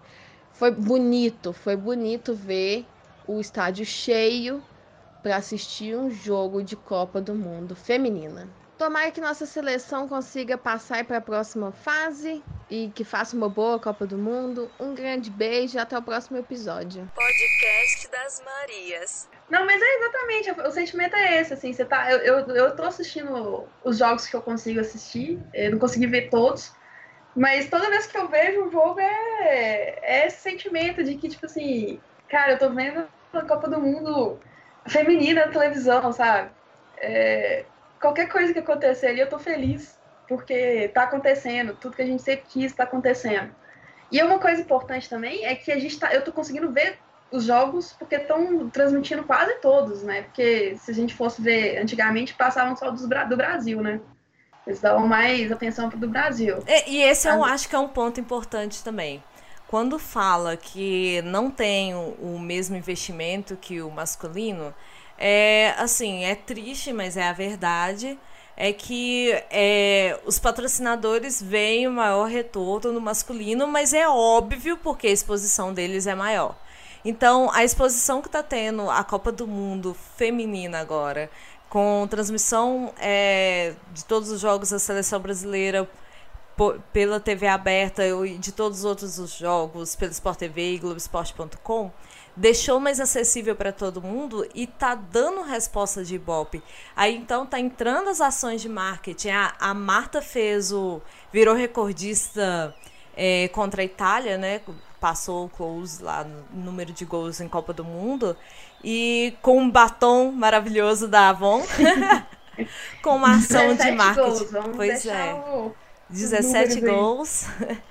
S4: Foi bonito ver o estádio cheio para assistir um jogo de Copa do Mundo feminina. Tomara que nossa seleção consiga passar para a próxima fase e que faça uma boa Copa do Mundo. Um grande beijo e até o próximo episódio.
S1: Podcast das Marias.
S5: Não, mas é exatamente, o sentimento é esse, assim, você tá, eu tô assistindo os jogos que eu consigo assistir, eu não consegui ver todos, mas toda vez que eu vejo um jogo é esse sentimento de que, tipo assim, cara, eu tô vendo a Copa do Mundo feminina na televisão, sabe? Qualquer coisa que acontecer ali, eu tô feliz, porque tá acontecendo, tudo que a gente sempre quis tá acontecendo. E uma coisa importante também é que eu tô conseguindo ver os jogos porque estão transmitindo quase todos, né? Porque se a gente fosse ver antigamente, passavam só do Brasil, né? Eles davam mais atenção pro do Brasil.
S2: E esse eu acho que é um ponto importante também. Quando fala que não tem o mesmo investimento que o masculino, assim, é triste, mas é a verdade. É que os patrocinadores veem o maior retorno no masculino, mas é óbvio porque a exposição deles é maior. Então, a exposição que está tendo a Copa do Mundo feminina agora, com transmissão de todos os jogos da seleção brasileira pela TV aberta e de todos os outros os jogos pelo Sport TV e Globoesporte.com, deixou mais acessível para todo mundo e tá dando resposta de Ibope. Aí então tá entrando as ações de marketing. A Marta virou recordista contra a Itália, né? Passou o close lá no número de gols em Copa do Mundo. E com um batom maravilhoso da Avon. Com uma ação de marketing. Pois é. 17 gols.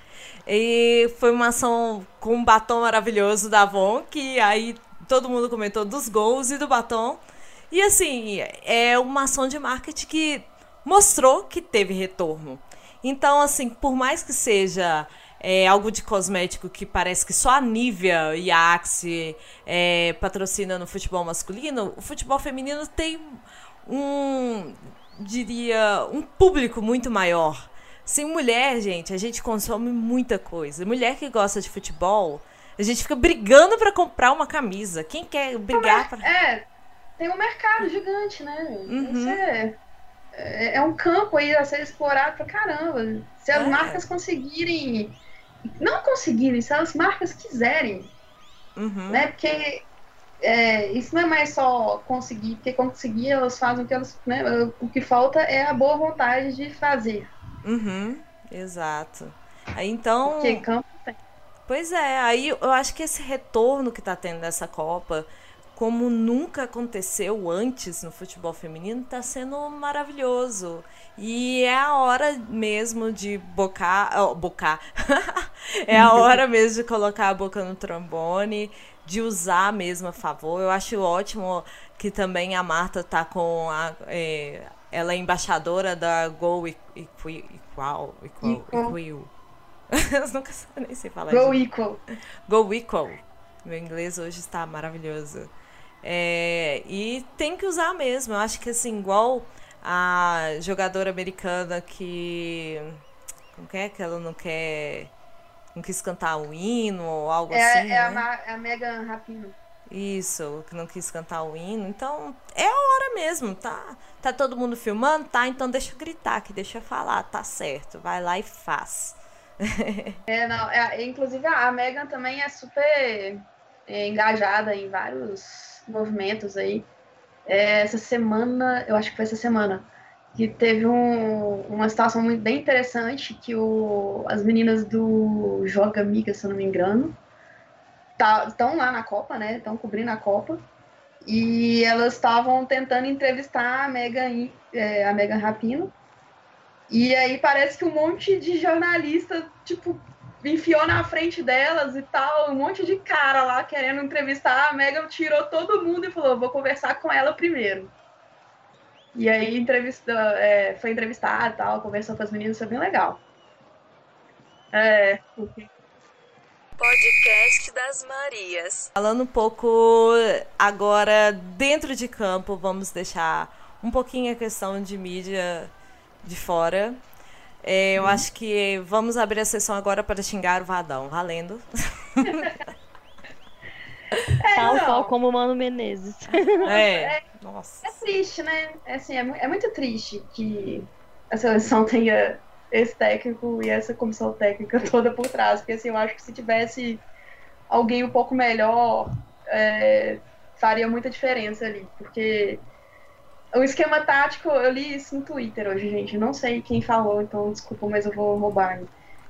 S2: E foi uma ação com um batom maravilhoso da Avon, que aí todo mundo comentou dos gols e do batom. E assim, é uma ação de marketing que mostrou que teve retorno. Então, assim, por mais que seja algo de cosmético que parece que só a Nivea e a Axe patrocina no futebol masculino, o futebol feminino tem um público muito maior. Sem mulher, gente, a gente consome muita coisa. Mulher que gosta de futebol, a gente fica brigando pra comprar uma camisa. Quem quer brigar pra...
S5: Tem um mercado gigante, né?
S2: Uhum.
S5: É um campo aí a ser explorado pra caramba. Se as marcas conseguirem... Não conseguirem, se as marcas quiserem.
S2: Uhum.
S5: Né? Porque isso não é mais só conseguir. Porque conseguir, elas fazem o que elas... Né? O que falta é a boa vontade de fazer.
S2: Uhum, exato. Aí então...
S5: Porque campo tem.
S2: Pois é, aí eu acho que esse retorno que tá tendo nessa Copa, como nunca aconteceu antes no futebol feminino, tá sendo maravilhoso. E é a hora mesmo de bocar. É a hora mesmo de colocar a boca no trombone, de usar mesmo a favor. Eu acho ótimo que também a Marta tá com ela é embaixadora da Go Equal. Eu nunca nem sei falar
S5: Go
S2: isso.
S5: Equal.
S2: Go Equal. Meu inglês hoje está maravilhoso. E tem que usar mesmo. Eu acho que assim, igual a jogadora americana que... Como que ela não quis cantar o hino ou algo assim,
S5: É
S2: né?
S5: a Megan Rapinoe.
S2: Isso, que não quis cantar o hino. Então, é a hora mesmo, tá? Tá todo mundo filmando? Tá, então deixa eu gritar aqui, deixa eu falar, tá certo. Vai lá e faz.
S5: Inclusive a Megan também é super engajada em vários movimentos aí. Essa semana, eu acho que foi essa semana, que teve uma situação bem interessante, que as meninas do Joga Amiga, se eu não me engano, estão lá na Copa, né? Estão cobrindo a Copa. E elas estavam tentando entrevistar a Megan Rapinoe. E aí parece que um monte de jornalista, tipo, enfiou na frente delas e tal, um monte de cara lá querendo entrevistar. A Megan tirou todo mundo e falou, vou conversar com ela primeiro. E aí foi entrevistada e tal, conversou com as meninas, foi bem legal.
S1: Podcast das Marias.
S2: Falando um pouco agora dentro de campo, vamos deixar um pouquinho a questão de mídia de fora. Eu acho que vamos abrir a sessão agora para xingar o Vadão. Valendo.
S3: Tal qual como o Mano Menezes.
S2: Nossa.
S5: É triste, né? É muito triste que a seleção tenha esse técnico e essa comissão técnica toda por trás. Porque assim, eu acho que se tivesse alguém um pouco melhor, faria muita diferença ali. Porque o esquema tático, eu li isso no Twitter hoje, gente. Não sei quem falou, então desculpa, mas eu vou roubar.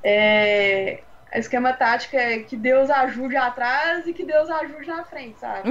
S5: O esquema tático é que Deus ajude atrás e que Deus ajude na frente, sabe?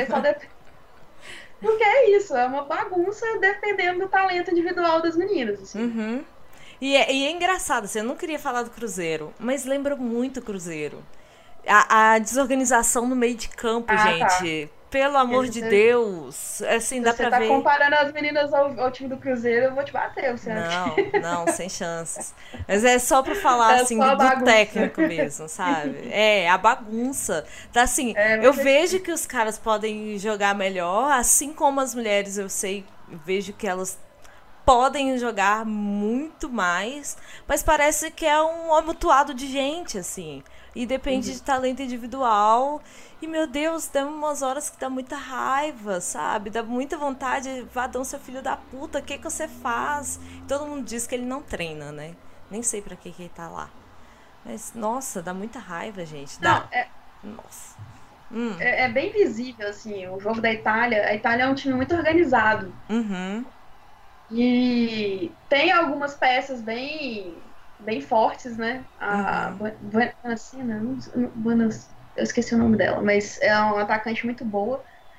S5: Porque é isso, é uma bagunça dependendo do talento individual das meninas. Assim.
S2: Uhum. E é engraçado, assim, eu não queria falar do Cruzeiro, mas lembra muito o Cruzeiro. A desorganização no meio de campo, gente. Tá. Pelo amor de Deus. Assim, dá pra ver.
S5: Você tá comparando as meninas ao time do Cruzeiro, eu vou te bater, você
S2: Não, sem chances. Mas é só pra falar, assim, do técnico mesmo, sabe? A bagunça. Tá, assim, eu vejo que os caras podem jogar melhor, assim como as mulheres, eu vejo que elas podem jogar muito mais, mas parece que é um amontoado de gente, assim. E depende de talento individual. E, meu Deus, tem umas horas que dá muita raiva, sabe? Dá muita vontade. Vadão, seu filho da puta, o que você faz? Todo mundo diz que ele não treina, né? Nem sei pra que ele tá lá. Mas, nossa, dá muita raiva, gente. Nossa.
S5: É bem visível, assim, o jogo da Itália. A Itália é um time muito organizado.
S2: Uhum.
S5: E tem algumas peças bem fortes, né? A Buonacina, eu esqueci o nome dela, mas é uma atacante muito boa.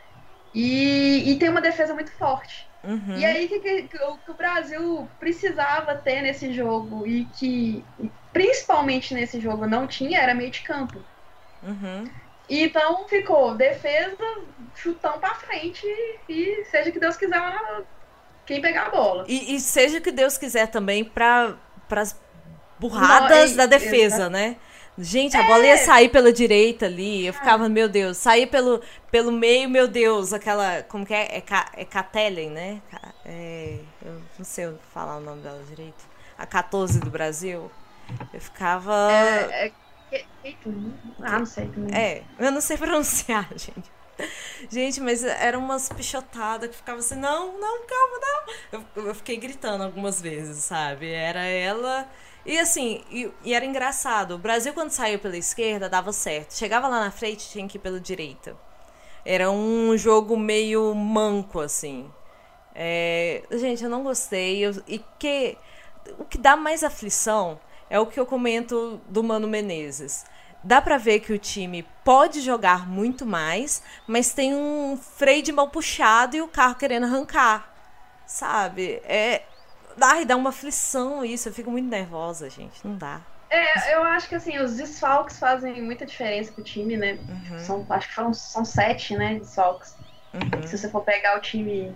S5: E tem uma defesa muito forte.
S2: Uhum.
S5: E aí que o Brasil precisava ter nesse jogo e que principalmente nesse jogo não tinha, era meio de campo.
S2: Uhum.
S5: Então ficou defesa, chutão pra frente e seja que Deus quiser quem pegar a bola.
S2: E seja o que Deus quiser também pras burradas da defesa, né? Gente, a bola ia sair pela direita ali, eu ficava, meu Deus, sair pelo meio, meu Deus, aquela, como que é? É Catelen, né? Eu não sei falar o nome dela direito. A 14 do Brasil. Eu ficava...
S5: não sei também.
S2: Eu não sei pronunciar, gente. Gente, mas eram umas pichotadas que ficava assim, não, calma, não. Eu fiquei gritando algumas vezes, sabe? Era ela... E assim, e era engraçado. O Brasil, quando saiu pela esquerda, dava certo. Chegava lá na frente, tinha que ir pela direita. Era um jogo meio manco, assim. Gente, eu não gostei. O que dá mais aflição é o que eu comento do Mano Menezes. Dá pra ver que o time pode jogar muito mais, mas tem um freio de mão puxado e o carro querendo arrancar, sabe? Dá uma aflição isso, eu fico muito nervosa, gente, não dá.
S5: Eu acho que assim, os desfalques fazem muita diferença pro time, né?
S2: Uhum.
S5: Acho que são 7, né, desfalques.
S2: Uhum.
S5: Se você for pegar o time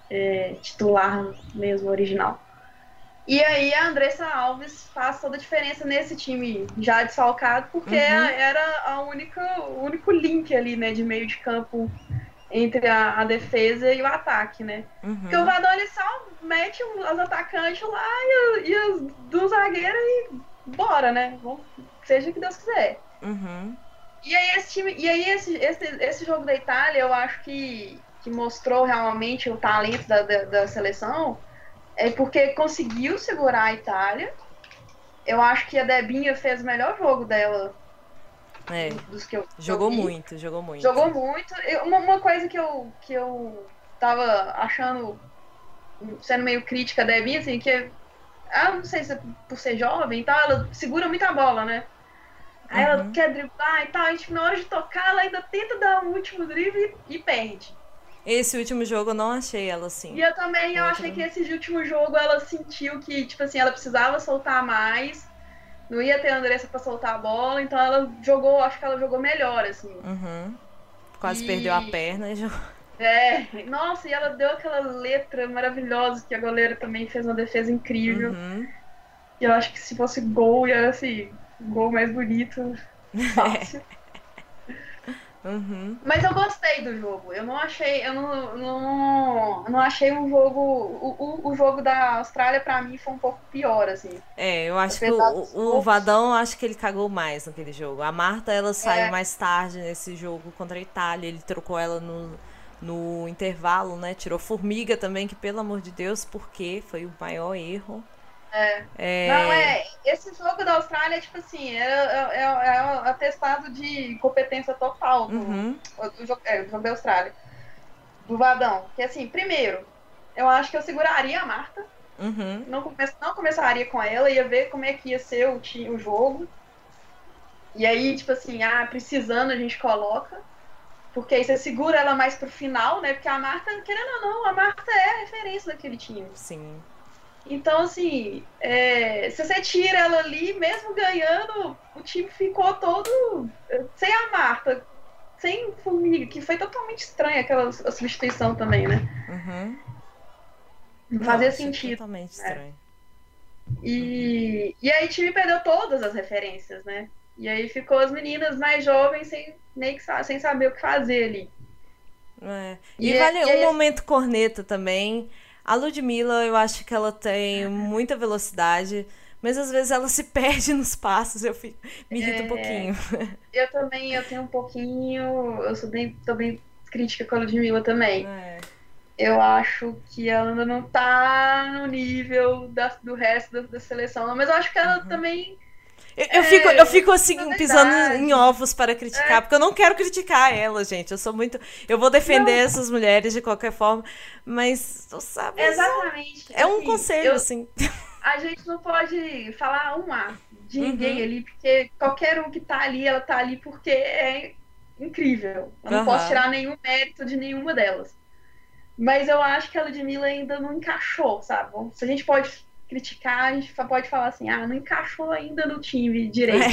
S5: titular mesmo, original. E aí a Andressa Alves faz toda a diferença nesse time já desfalcado, porque era o único link ali, né, de meio de campo entre a defesa e o ataque, né? Porque o Vadão, ele só mete os atacantes lá e os do zagueiro e bora, né? Seja o que Deus quiser. E aí esse jogo da Itália, eu acho que mostrou realmente o talento da seleção, porque conseguiu segurar a Itália. Eu acho que a Debinha fez o melhor jogo dela. Dos que eu
S2: jogou
S5: vi.
S2: muito.
S5: Jogou muito. Uma coisa que eu tava achando, sendo meio crítica a Debinha, assim, que não sei se é por ser jovem e tal, ela segura muito a bola, né? Aí ela quer driblar e tal, e na hora de tocar, ela ainda tenta dar um último drible e perde.
S2: Esse último jogo eu não achei ela assim.
S5: E eu também, eu achei que esse último jogo ela sentiu que, tipo assim, ela precisava soltar mais, não ia ter a Andressa pra soltar a bola, então ela jogou, acho que ela jogou melhor, assim.
S2: Quase perdeu a perna e jogou.
S5: Nossa, e ela deu aquela letra maravilhosa, que a goleira também fez uma defesa incrível. E eu acho que se fosse gol, ia assim, gol mais bonito, fácil. Mas eu gostei do jogo. Eu não achei um jogo. O jogo da Austrália, pra mim, foi um pouco pior, assim.
S2: Eu acho que o Vadão, acho que ele cagou mais naquele jogo. A Marta, ela saiu mais tarde nesse jogo contra a Itália. Ele trocou ela no intervalo, né? Tirou Formiga também, que pelo amor de Deus, porque foi o maior erro.
S5: Esse jogo da Austrália, tipo assim, é atestado de competência total do jogo da Austrália, do Vadão. Que assim, primeiro, eu acho que eu seguraria a Marta, não começaria com ela, ia ver como é que ia ser o jogo. E aí, tipo assim, precisando a gente coloca, porque aí você segura ela mais pro final, né? Porque a Marta, querendo ou não, a Marta é a referência daquele time.
S2: Sim.
S5: Então, assim, se você tira ela ali, mesmo ganhando, o time ficou todo sem a Marta, sem Formiga, que foi totalmente estranha aquela substituição também, né? Não fazia sentido.
S2: Totalmente estranho.
S5: E aí o time perdeu todas as referências, né? E aí ficou as meninas mais jovens sem saber o que fazer ali.
S2: E vale um momento corneta também. A Ludmilla, eu acho que ela tem muita velocidade, mas às vezes ela se perde nos passos, me irrita um pouquinho.
S5: Eu tenho um pouquinho, tô bem crítica com a Ludmilla também. Eu acho que ela ainda não tá no nível do resto da seleção, mas eu acho que ela também...
S2: Eu fico assim, pisando em ovos para criticar, porque eu não quero criticar ela, gente. Eu vou defender essas mulheres de qualquer forma, mas tu sabe.
S5: Exatamente.
S2: É um conselho, assim.
S5: A gente não pode falar de ninguém ali, porque qualquer um que tá ali, ela tá ali porque é incrível. Eu não posso tirar nenhum mérito de nenhuma delas. Mas eu acho que a Ludmilla ainda não encaixou, sabe? Se a gente pode criticar, a gente pode falar assim, não encaixou ainda no time direito.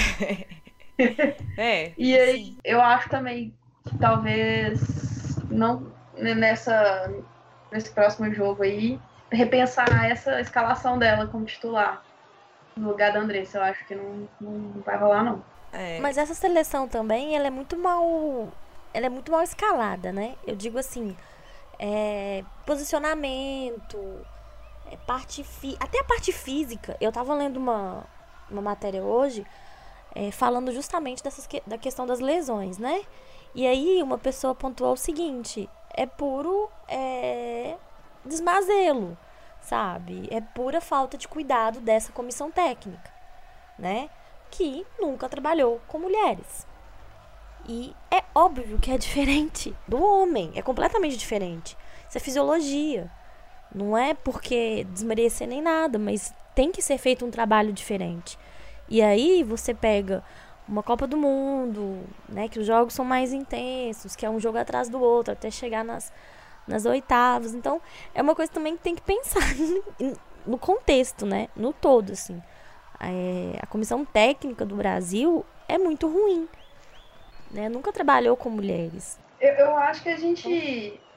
S5: E aí, eu acho também que talvez não nesse próximo jogo aí, repensar essa escalação dela como titular no lugar da Andressa. Eu acho que não vai rolar, não.
S3: Mas essa seleção também, ela é muito mal escalada, né? Eu digo assim, posicionamento, até a parte física. Eu tava lendo uma matéria hoje falando justamente da questão das lesões, né? E aí uma pessoa pontuou o seguinte: é puro desmazelo, sabe? É pura falta de cuidado dessa comissão técnica, né? Que nunca trabalhou com mulheres. E é óbvio que é diferente do homem, é completamente diferente. Isso é fisiologia. Não é porque desmerecer nem nada, mas tem que ser feito um trabalho diferente. E aí você pega uma Copa do Mundo, né, que os jogos são mais intensos, que é um jogo atrás do outro, até chegar nas oitavas. Então, é uma coisa também que tem que pensar no contexto, né, no todo, assim. A comissão técnica do Brasil é muito ruim, né, nunca trabalhou com mulheres.
S5: Eu acho que a gente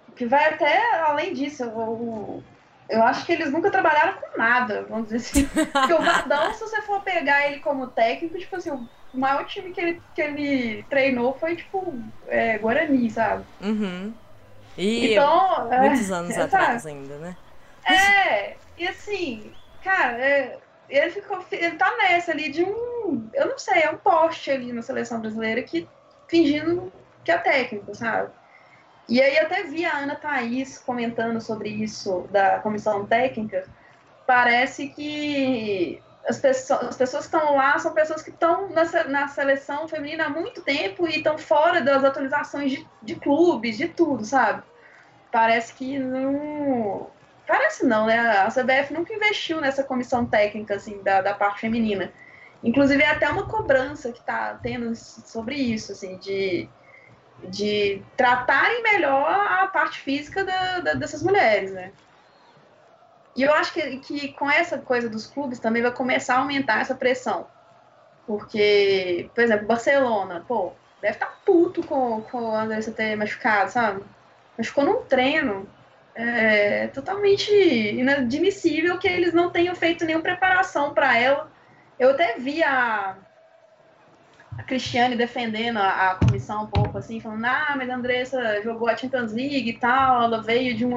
S5: que vai até além disso. Eu acho que eles nunca trabalharam com nada, vamos dizer assim. Porque o Vadão, se você for pegar ele como técnico, tipo assim, o maior time que ele treinou foi, tipo, Guarani, sabe?
S2: Uhum. E
S5: então,
S2: muitos anos atrás ainda, né?
S5: E assim, cara, ele tá nessa ali de eu não sei, é um poste ali na seleção brasileira que fingindo que é técnico, sabe? E aí até vi a Ana Thaís comentando sobre isso da comissão técnica. Parece que as pessoas que estão lá são pessoas que estão na seleção feminina há muito tempo e estão fora das atualizações de clubes, de tudo, sabe? Parece que não... Parece não, né? A CBF nunca investiu nessa comissão técnica, assim, da parte feminina. Inclusive, é até uma cobrança que está tendo sobre isso, assim, de tratarem melhor a parte física dessas mulheres, né? E eu acho que com essa coisa dos clubes também vai começar a aumentar essa pressão. Porque, por exemplo, Barcelona, pô, deve estar puto com o Andressa ter machucado, sabe? Machucou num treino. É totalmente inadmissível que eles não tenham feito nenhuma preparação para ela. Eu até vi a Cristiane defendendo a comissão um pouco, assim, falando, mas a Andressa jogou a Champions League e tal, ela veio de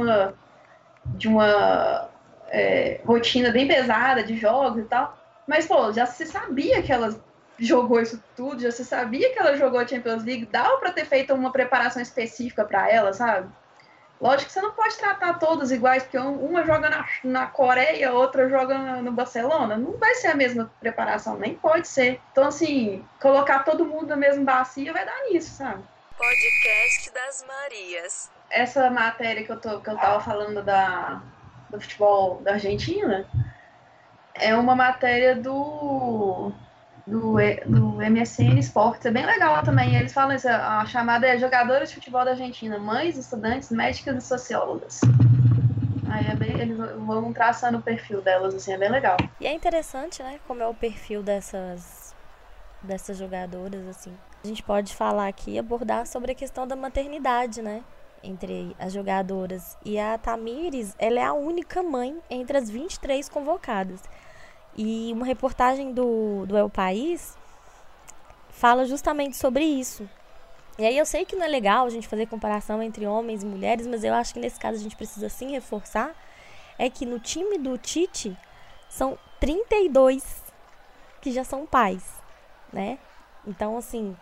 S5: uma rotina bem pesada de jogos e tal. Mas, pô, já se sabia que ela jogou isso tudo, já se sabia que ela jogou a Champions League, dava para ter feito uma preparação específica para ela, sabe? Lógico que você não pode tratar todas iguais, porque uma joga na Coreia, a outra joga no Barcelona. Não vai ser a mesma preparação, nem pode ser. Então, assim, colocar todo mundo na mesma bacia vai dar nisso, sabe?
S1: Podcast das Marias.
S5: Essa matéria que eu tava falando do futebol da Argentina é uma matéria do MSN Sports, é bem legal também. Eles falam isso, a chamada é Jogadoras de Futebol da Argentina, mães, estudantes, médicas e sociólogas. Aí eles vão traçando o perfil delas, assim, é bem legal.
S3: E é interessante, né, como é o perfil dessas jogadoras, assim. A gente pode falar aqui, abordar sobre a questão da maternidade, né, entre as jogadoras. E a Tamires, ela é a única mãe entre as 23 convocadas. E uma reportagem do El País fala justamente sobre isso. E aí eu sei que não é legal a gente fazer comparação entre homens e mulheres, mas eu acho que nesse caso a gente precisa sim reforçar, é que no time do Tite são 32 que já são pais, né? Então, assim,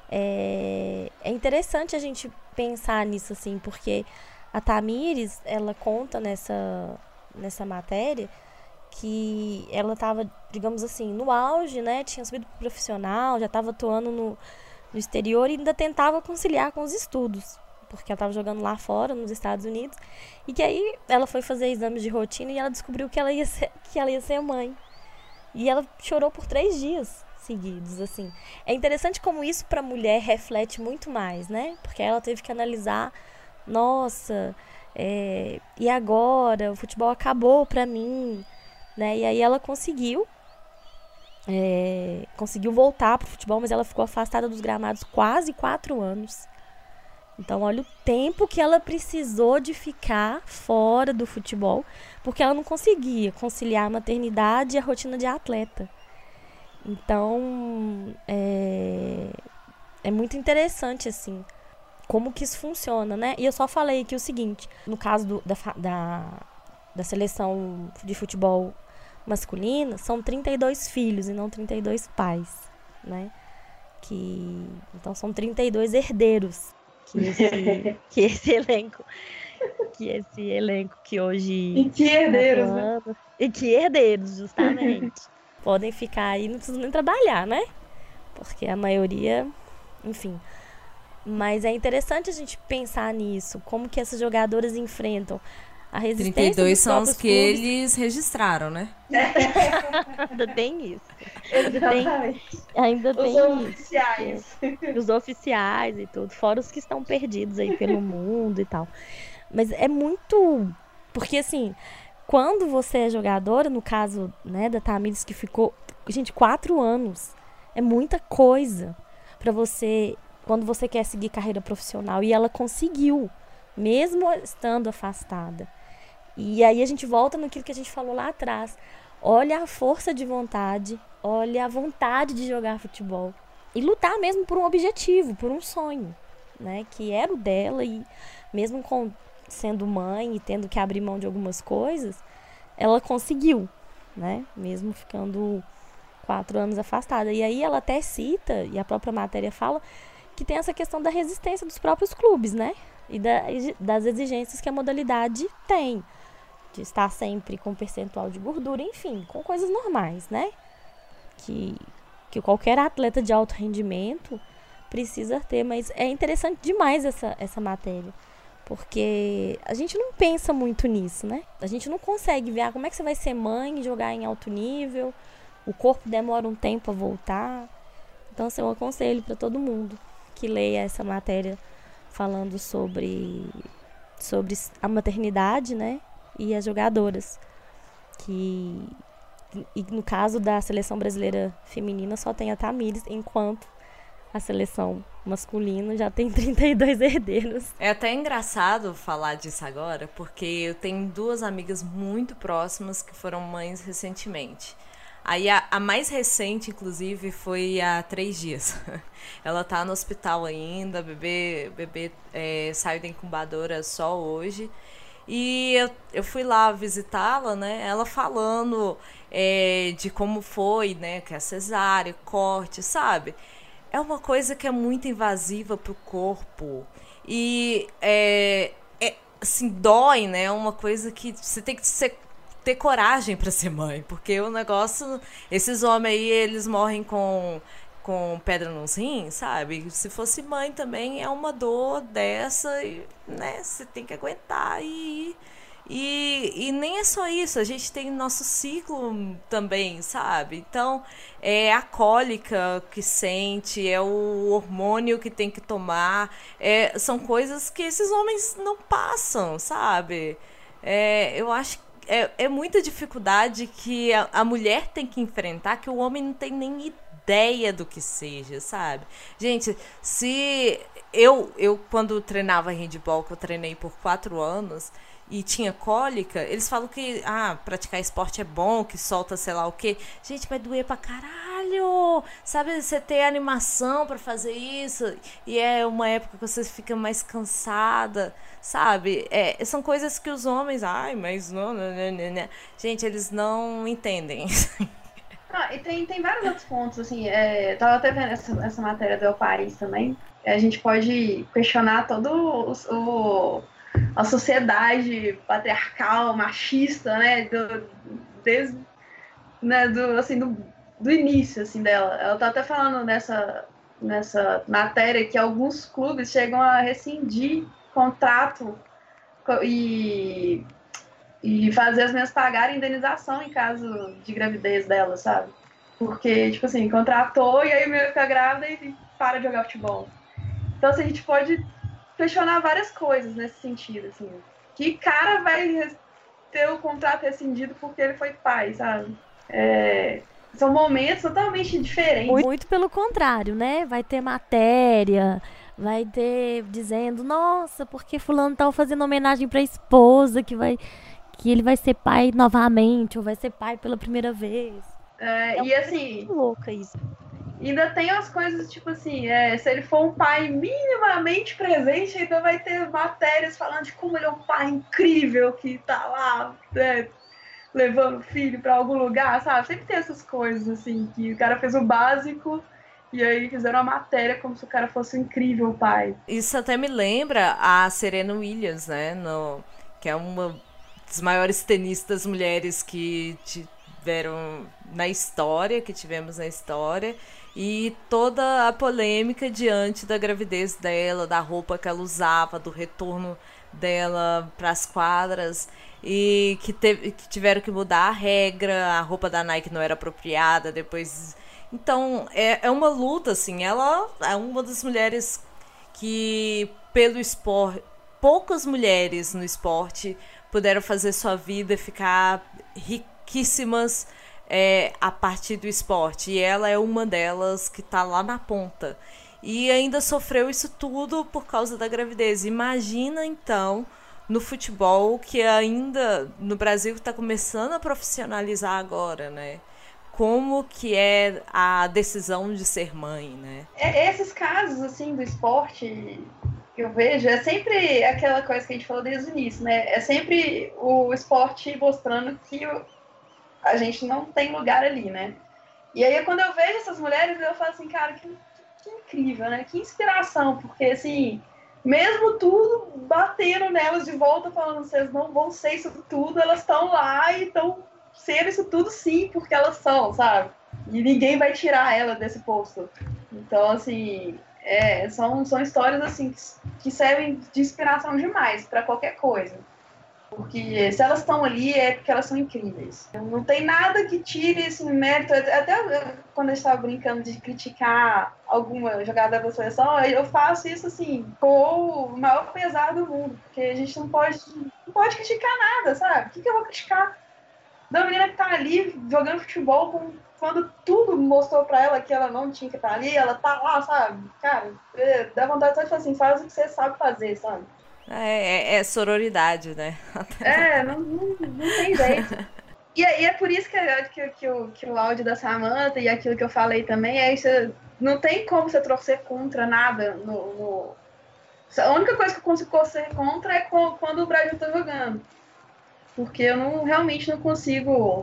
S3: é interessante a gente pensar nisso, assim, porque a Tamires, ela conta nessa matéria que ela estava, digamos assim, no auge, né? Tinha subido pro profissional, já estava atuando no exterior e ainda tentava conciliar com os estudos, porque ela estava jogando lá fora, nos Estados Unidos, e que aí ela foi fazer exames de rotina e ela descobriu que ela ia ser mãe. E ela chorou por 3 dias seguidos, assim. É interessante como isso para a mulher reflete muito mais, né? Porque ela teve que analisar, nossa, e agora? O futebol acabou para mim, né? E aí ela conseguiu voltar pro futebol, mas ela ficou afastada dos gramados quase 4 anos. Então, olha o tempo que ela precisou de ficar fora do futebol, porque ela não conseguia conciliar a maternidade e a rotina de atleta. Então, é muito interessante, assim, como que isso funciona, né? E eu só falei aqui o seguinte, no caso da seleção de futebol masculina, são 32 filhos e não 32 pais, né? Então são 32 herdeiros que esse elenco que hoje...
S5: E que herdeiros, né?
S3: E que herdeiros, justamente. Podem ficar aí, não precisam nem trabalhar, né? Porque a maioria, enfim. Mas é interessante a gente pensar nisso, como que essas jogadoras enfrentam a resistência
S2: 32 são os que
S3: clubes.
S2: eles registraram, né?
S3: Ainda tem isso.
S5: Exatamente.
S3: Ainda tem
S5: os oficiais.
S3: Os oficiais e tudo, fora os que estão perdidos aí pelo mundo e tal. Mas é muito... Porque, assim, quando você é jogadora, no caso, né, da Tamires, que ficou, gente, 4 anos, é muita coisa pra você, quando você quer seguir carreira profissional. E ela conseguiu, mesmo estando afastada. E aí a gente volta naquilo que a gente falou lá atrás. Olha a força de vontade, olha a vontade de jogar futebol. E lutar mesmo por um objetivo, por um sonho, né? Que era o dela, e mesmo sendo mãe e tendo que abrir mão de algumas coisas, ela conseguiu, né? Mesmo ficando 4 anos afastada. E aí ela até cita, e a própria matéria fala, que tem essa questão da resistência dos próprios clubes, né? E das exigências que a modalidade tem. De estar sempre com percentual de gordura, enfim, com coisas normais, né? Que qualquer atleta de alto rendimento precisa ter. Mas é interessante demais essa matéria. Porque a gente não pensa muito nisso, né? A gente não consegue ver como é que você vai ser mãe e jogar em alto nível. O corpo demora um tempo a voltar. Então, assim, eu aconselho para todo mundo que leia essa matéria falando sobre a maternidade, né? E as jogadoras. E no caso da seleção brasileira feminina só tem a Thamires, enquanto a seleção masculina já tem 32 herdeiros.
S2: É até engraçado falar disso agora, porque eu tenho 2 amigas muito próximas que foram mães recentemente. Aí a mais recente, inclusive, foi há 3 dias. Ela tá no hospital ainda, bebê saiu da incubadora só hoje. E eu fui lá visitá-la, né? Ela falando de como foi, né? Que é cesárea, corte, sabe? É uma coisa que é muito invasiva pro corpo. E assim, dói, né? É uma coisa que você tem que ter coragem para ser mãe. Porque o negócio... Esses homens aí, eles morrem com pedra nos rins, sabe? Se fosse mãe também é uma dor dessa, né? Você tem que aguentar e nem é só isso, a gente tem nosso ciclo também, sabe? Então, é a cólica que sente, é o hormônio que tem que tomar, são coisas que esses homens não passam, sabe? Eu acho que é muita dificuldade que a mulher tem que enfrentar, que o homem não tem nem ideia do que seja, sabe? Gente, se eu quando treinava handball, que eu treinei por 4 anos e tinha cólica, eles falam que praticar esporte é bom, que solta sei lá o quê. Gente, vai doer pra caralho, sabe? Você ter animação pra fazer isso, e é uma época que você fica mais cansada, sabe? São coisas que os homens, mas não. Gente, eles não entendem.
S5: E tem vários outros pontos, assim, tava até vendo essa matéria do El País também. A gente pode questionar todo a sociedade patriarcal, machista, né, desde, né, do início, assim, dela. Ela tá até falando nessa matéria que alguns clubes chegam a rescindir contrato e fazer as meninas pagarem indenização em caso de gravidez dela, sabe? Porque, tipo assim, contratou e aí a menina fica grávida e para de jogar futebol. Então, assim, a gente pode questionar várias coisas nesse sentido, assim. Que cara vai ter o contrato rescindido porque ele foi pai, sabe? São momentos totalmente diferentes.
S3: Muito pelo contrário, né? Vai ter matéria, vai ter dizendo, nossa, porque fulano tá fazendo homenagem pra esposa, que ele vai ser pai novamente, ou vai ser pai pela primeira vez.
S5: E assim...
S3: Muito louca isso.
S5: Ainda tem as coisas, tipo assim, se ele for um pai minimamente presente, ainda vai ter matérias falando de como ele é um pai incrível, que tá lá, levando o filho pra algum lugar, sabe? Sempre tem essas coisas, assim, que o cara fez o básico e aí fizeram a matéria como se o cara fosse um incrível pai.
S2: Isso até me lembra a Serena Williams, né? Que é uma das maiores tenistas mulheres que tiveram na história, que tivemos na história, e toda a polêmica diante da gravidez dela, da roupa que ela usava, do retorno dela para as quadras, e que tiveram que mudar a regra, a roupa da Nike não era apropriada depois. Então é uma luta, assim. Ela é uma das mulheres que, pelo esporte, poucas mulheres no esporte puderam fazer sua vida ficar riquíssimas a partir do esporte. E ela é uma delas que está lá na ponta. e ainda sofreu isso tudo por causa da gravidez. Imagina, então, no futebol, que ainda no Brasil está começando a profissionalizar agora, né? Como que é a decisão de ser mãe, né?
S5: Esses casos, assim, do esporte que eu vejo, é sempre aquela coisa que a gente falou desde o início, né? É sempre o esporte mostrando que a gente não tem lugar ali, né? E aí, quando eu vejo essas mulheres, eu falo assim, cara, que incrível, né? Que inspiração, porque, assim, mesmo tudo batendo nelas de volta, falando, vocês não vão ser isso tudo, elas estão lá e estão sendo isso tudo sim, porque elas são, sabe? E ninguém vai tirar ela desse posto. Então, assim, são histórias, assim, que servem de inspiração demais para qualquer coisa. Porque se elas estão ali é porque elas são incríveis. Não tem nada que tire esse mérito. Até quando eu estava brincando de criticar alguma jogadora da seleção, eu faço isso assim, com o maior pesar do mundo. Porque a gente não pode criticar nada, sabe? O que eu vou criticar? Da menina que tá ali jogando futebol quando tudo mostrou pra ela que ela não tinha que estar ali, ela tá lá, sabe? Cara, dá vontade de falar assim, faz o que você sabe fazer, sabe?
S2: É sororidade, né?
S5: Não tem jeito. E é por isso que o áudio da Samantha e aquilo que eu falei também isso, não tem como você torcer contra nada. A única coisa que eu consigo torcer contra é quando o Brasil tá jogando. Porque eu realmente não consigo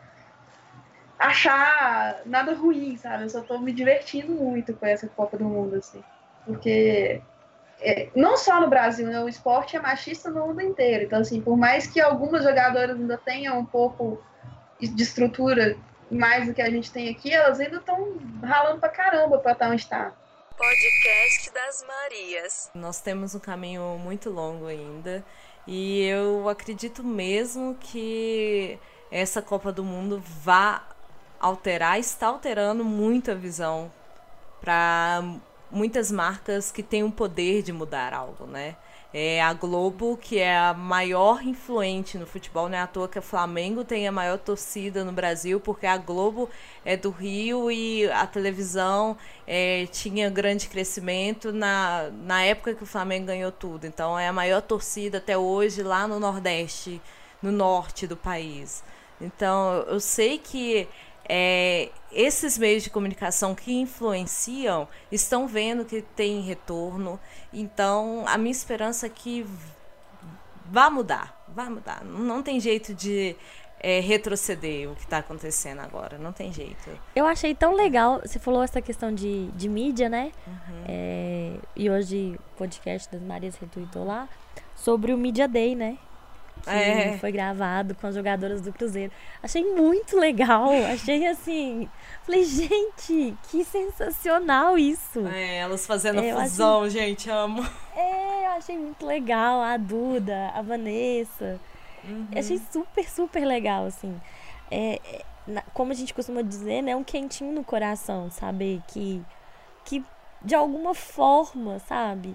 S5: achar nada ruim, sabe? Eu só tô me divertindo muito com essa Copa do Mundo, assim. Porque não só no Brasil, né? O esporte é machista no mundo inteiro. Então, assim, por mais que algumas jogadoras ainda tenham um pouco de estrutura mais do que a gente tem aqui, elas ainda estão ralando pra caramba pra estar onde está.
S1: Podcast das Marias.
S2: Nós temos um caminho muito longo ainda e eu acredito mesmo que essa Copa do Mundo está alterando muito a visão para muitas marcas que têm o poder de mudar algo, né? A Globo, que é a maior influente no futebol, não é à toa que o Flamengo tem a maior torcida no Brasil, porque a Globo é do Rio e a televisão tinha grande crescimento na época que o Flamengo ganhou tudo. Então é a maior torcida até hoje lá no Nordeste, no norte do país. Então eu sei que esses meios de comunicação que influenciam estão vendo que tem retorno. Então a minha esperança é que vai mudar. Não tem jeito de retroceder o que está acontecendo agora, não tem jeito.
S3: Eu achei tão legal, você falou essa questão de mídia, né? Uhum. E hoje o podcast das Marias retweetou lá sobre o Media Day, né? Que foi gravado com as jogadoras do Cruzeiro. Achei muito legal. Achei assim... Falei, gente, que sensacional isso.
S2: Elas fazendo fusão, gente, amo.
S3: Eu achei muito legal. A Duda, a Vanessa. Uhum. Achei super, super legal, assim. Como a gente costuma dizer, né? Um quentinho no coração, saber que de alguma forma, sabe?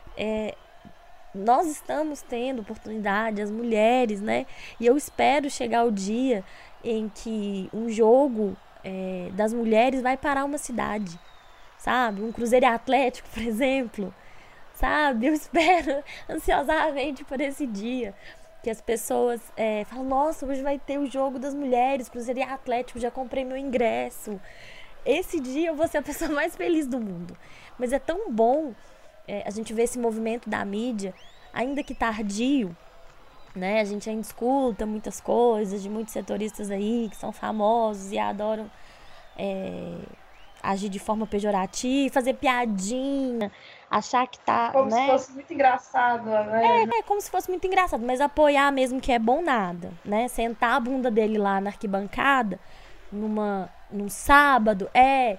S3: Nós estamos tendo oportunidade, as mulheres, né? E eu espero chegar o dia em que um jogo das mulheres vai parar uma cidade, sabe? Um Cruzeiro e Atlético, por exemplo, sabe? Eu espero ansiosamente por esse dia. Que as pessoas falam, nossa, hoje vai ter o jogo das mulheres, Cruzeiro e Atlético, já comprei meu ingresso. Esse dia eu vou ser a pessoa mais feliz do mundo. Mas é tão bom a gente ver esse movimento da mídia, ainda que tardio, né? A gente ainda escuta muitas coisas de muitos setoristas aí que são famosos e adoram agir de forma pejorativa, fazer piadinha, achar que tá...
S5: Como
S3: né?
S5: se fosse muito engraçado. Né?
S3: Como se fosse muito engraçado, mas apoiar mesmo que é bom nada, né? Sentar a bunda dele lá na arquibancada, num sábado,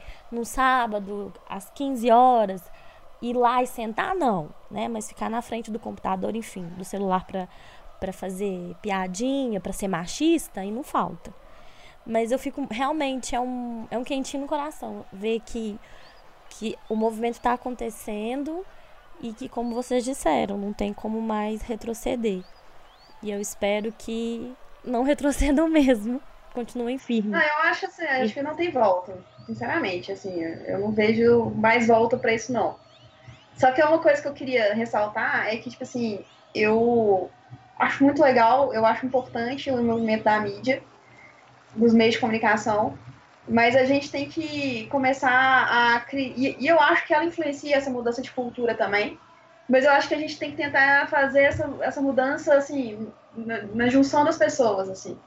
S3: às 15 horas, ir lá e sentar, não, né? Mas ficar na frente do computador, enfim, do celular pra fazer piadinha, pra ser machista, e não falta. Mas eu fico, realmente, é um quentinho no coração ver que o movimento tá acontecendo e que, como vocês disseram, não tem como mais retroceder. E eu espero que não retrocedam mesmo, continuem firmes.
S5: Não, eu acho assim, acho que não tem volta. sinceramente, assim, eu não vejo mais volta pra isso, não. Só que uma coisa que eu queria ressaltar é que, tipo assim, eu acho muito legal, eu acho importante o movimento da mídia, dos meios de comunicação, mas a gente tem que começar a criar. E eu acho que ela influencia essa mudança de cultura também, mas eu acho que a gente tem que tentar fazer essa mudança, assim, na junção das pessoas, assim.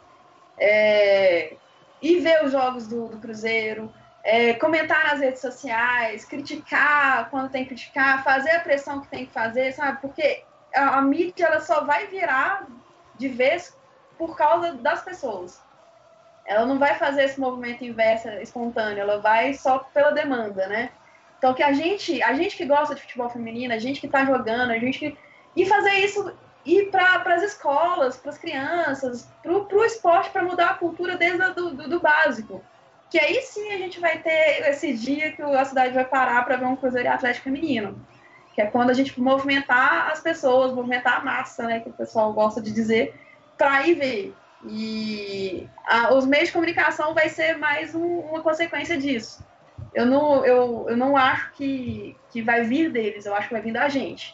S5: E ver os jogos do Cruzeiro, comentar nas redes sociais, criticar quando tem que criticar, fazer a pressão que tem que fazer, sabe? Porque a mídia ela só vai virar de vez por causa das pessoas. Ela não vai fazer esse movimento inverso, espontâneo, ela vai só pela demanda, né? Então, que a gente que gosta de futebol feminino, a gente que tá jogando, e fazer isso, ir para as escolas, para as crianças, pro esporte, para mudar a cultura desde do básico. Que aí sim a gente vai ter esse dia que a cidade vai parar para ver um Cruzeiro e Atlético feminino. Que é quando a gente movimentar as pessoas, movimentar a massa, né? Que o pessoal gosta de dizer, para ir ver. E os meios de comunicação vai ser mais uma consequência disso. Eu não acho que vai vir deles, eu acho que vai vir da gente.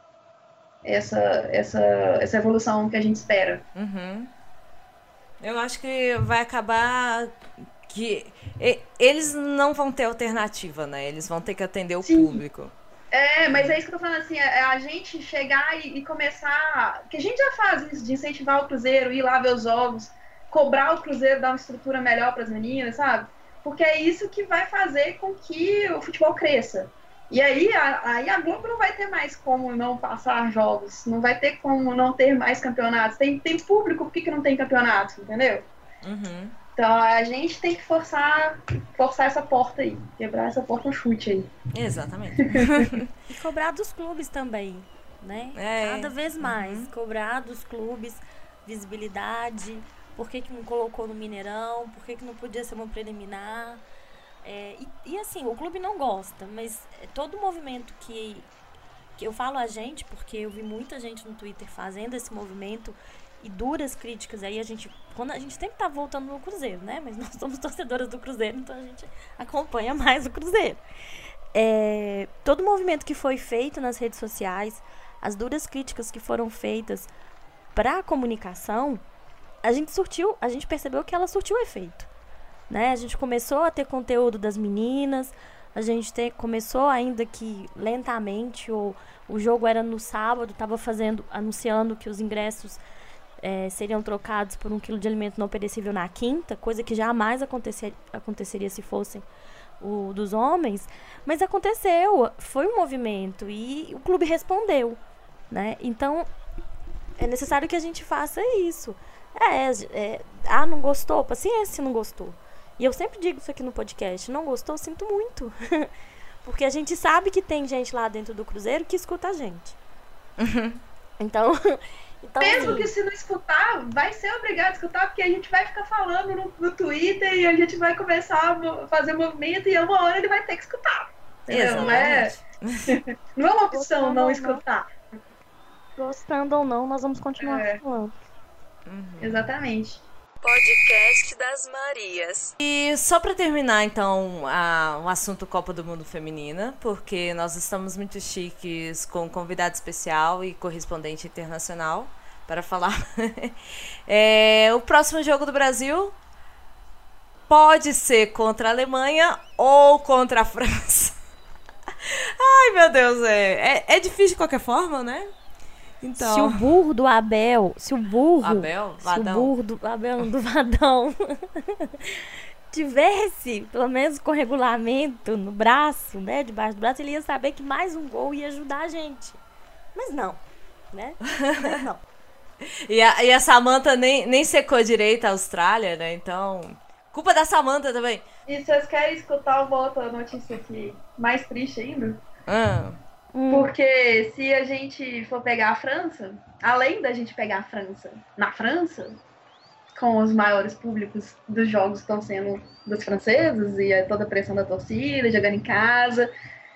S5: Essa evolução que a gente espera.
S2: Uhum. Eu acho que vai acabar que eles não vão ter alternativa, né? Eles vão ter que atender o público.
S5: Mas é isso que eu tô falando, assim, a gente chegar e começar, que a gente já faz isso, de incentivar o Cruzeiro, ir lá ver os jogos, cobrar o Cruzeiro, dar uma estrutura melhor para as meninas, sabe? Porque é isso que vai fazer com que o futebol cresça. E aí a Globo não vai ter mais como não passar jogos, não vai ter como não ter mais campeonatos. Tem público, por que não tem campeonato, entendeu?
S2: Uhum.
S5: Então a gente tem que forçar essa porta aí, quebrar essa porta no chute aí.
S2: Exatamente.
S3: E cobrar dos clubes também, né? Cada vez mais. Cobrar dos clubes visibilidade. Por que não colocou no Mineirão? Por que não podia ser uma preliminar? E assim, o clube não gosta, mas todo movimento que eu falo a gente, porque eu vi muita gente no Twitter fazendo esse movimento e duras críticas, aí quando a gente sempre tá voltando no Cruzeiro, né? Mas nós somos torcedoras do Cruzeiro, então a gente acompanha mais o Cruzeiro. Todo movimento que foi feito nas redes sociais, as duras críticas que foram feitas para a comunicação, a gente percebeu que ela surtiu efeito, né? A gente começou a ter conteúdo das meninas, a gente começou ainda que lentamente, o jogo era no sábado, estava anunciando que os ingressos seriam trocados por 1 quilo de alimento não perecível na quinta, coisa que jamais aconteceria se fossem o dos homens, mas aconteceu, foi um movimento e o clube respondeu, né? Então é necessário que a gente faça isso. Não gostou? Paciência se não gostou. E eu sempre digo isso aqui no podcast, não gostou, sinto muito. Porque a gente sabe que tem gente lá dentro do Cruzeiro que escuta a gente. Então
S5: mesmo
S3: assim,
S5: que se não escutar, vai ser obrigado a escutar, porque a gente vai ficar falando no Twitter e a gente vai começar a fazer movimento e uma hora ele vai ter que escutar. Não é uma opção não escutar.
S3: Gostando ou não, nós vamos continuar falando.
S5: Exatamente.
S1: Podcast das Marias.
S2: E só para terminar, então, o assunto Copa do Mundo Feminina, porque nós estamos muito chiques com um convidado especial e correspondente internacional para falar. O próximo jogo do Brasil pode ser contra a Alemanha ou contra a França. Ai, meu Deus, é difícil de qualquer forma, né? Então,
S3: se o burro do Abel, do Vadão tivesse, pelo menos com regulamento no braço, né, debaixo do braço, ele ia saber que mais um gol ia ajudar a gente. Mas não, né? Mas não.
S2: E a Samantha nem secou direito a Austrália, né? Então, culpa da Samantha também.
S5: E vocês querem escutar a notícia aqui mais triste ainda? Porque se a gente for pegar a França, além da gente pegar a França na França, com os maiores públicos dos jogos que estão sendo dos franceses e toda a pressão da torcida, jogando em casa,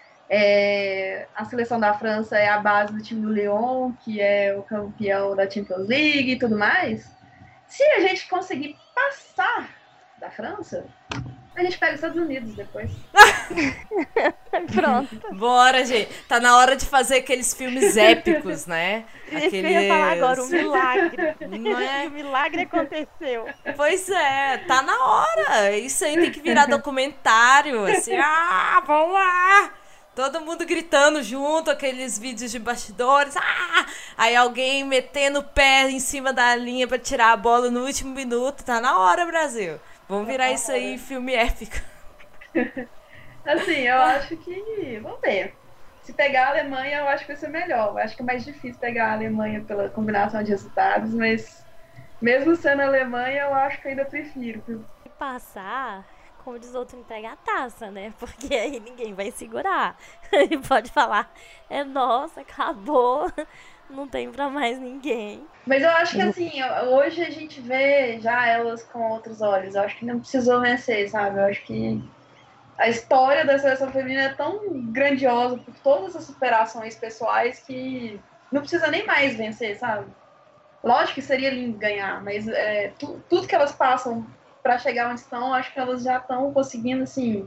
S5: a seleção da França é a base do time do Lyon, que é o campeão da Champions League e tudo mais. Se a gente conseguir passar da França, A gente pega os Estados Unidos depois.
S3: Pronto.
S2: Bora, gente. Tá na hora de fazer aqueles filmes épicos, né?
S3: Isso que eu ia falar agora, um milagre.
S2: Não é?
S3: O milagre aconteceu.
S2: Pois é, tá na hora. Isso aí tem que virar documentário, assim, vamos lá! Todo mundo gritando junto, aqueles vídeos de bastidores, aí alguém metendo o pé em cima da linha pra tirar a bola no último minuto. Tá na hora, Brasil. Vamos virar isso aí em filme épico.
S5: Assim, eu acho que... Vamos ver. Se pegar a Alemanha, eu acho que vai ser melhor. Eu acho que é mais difícil pegar a Alemanha pela combinação de resultados, mas mesmo sendo a Alemanha, eu acho que ainda prefiro.
S3: Passar, como diz outro, entregar a taça, né? Porque aí ninguém vai segurar. E pode falar, nossa, acabou, não tem pra mais ninguém.
S5: Mas eu acho que assim, hoje a gente vê já elas com outros olhos. Eu acho que não precisou vencer, sabe? Eu acho que a história da seleção feminina é tão grandiosa por todas as superações pessoais que não precisa nem mais vencer, sabe? Lógico que seria lindo ganhar, mas tudo que elas passam para chegar onde estão, acho que elas já estão conseguindo, assim,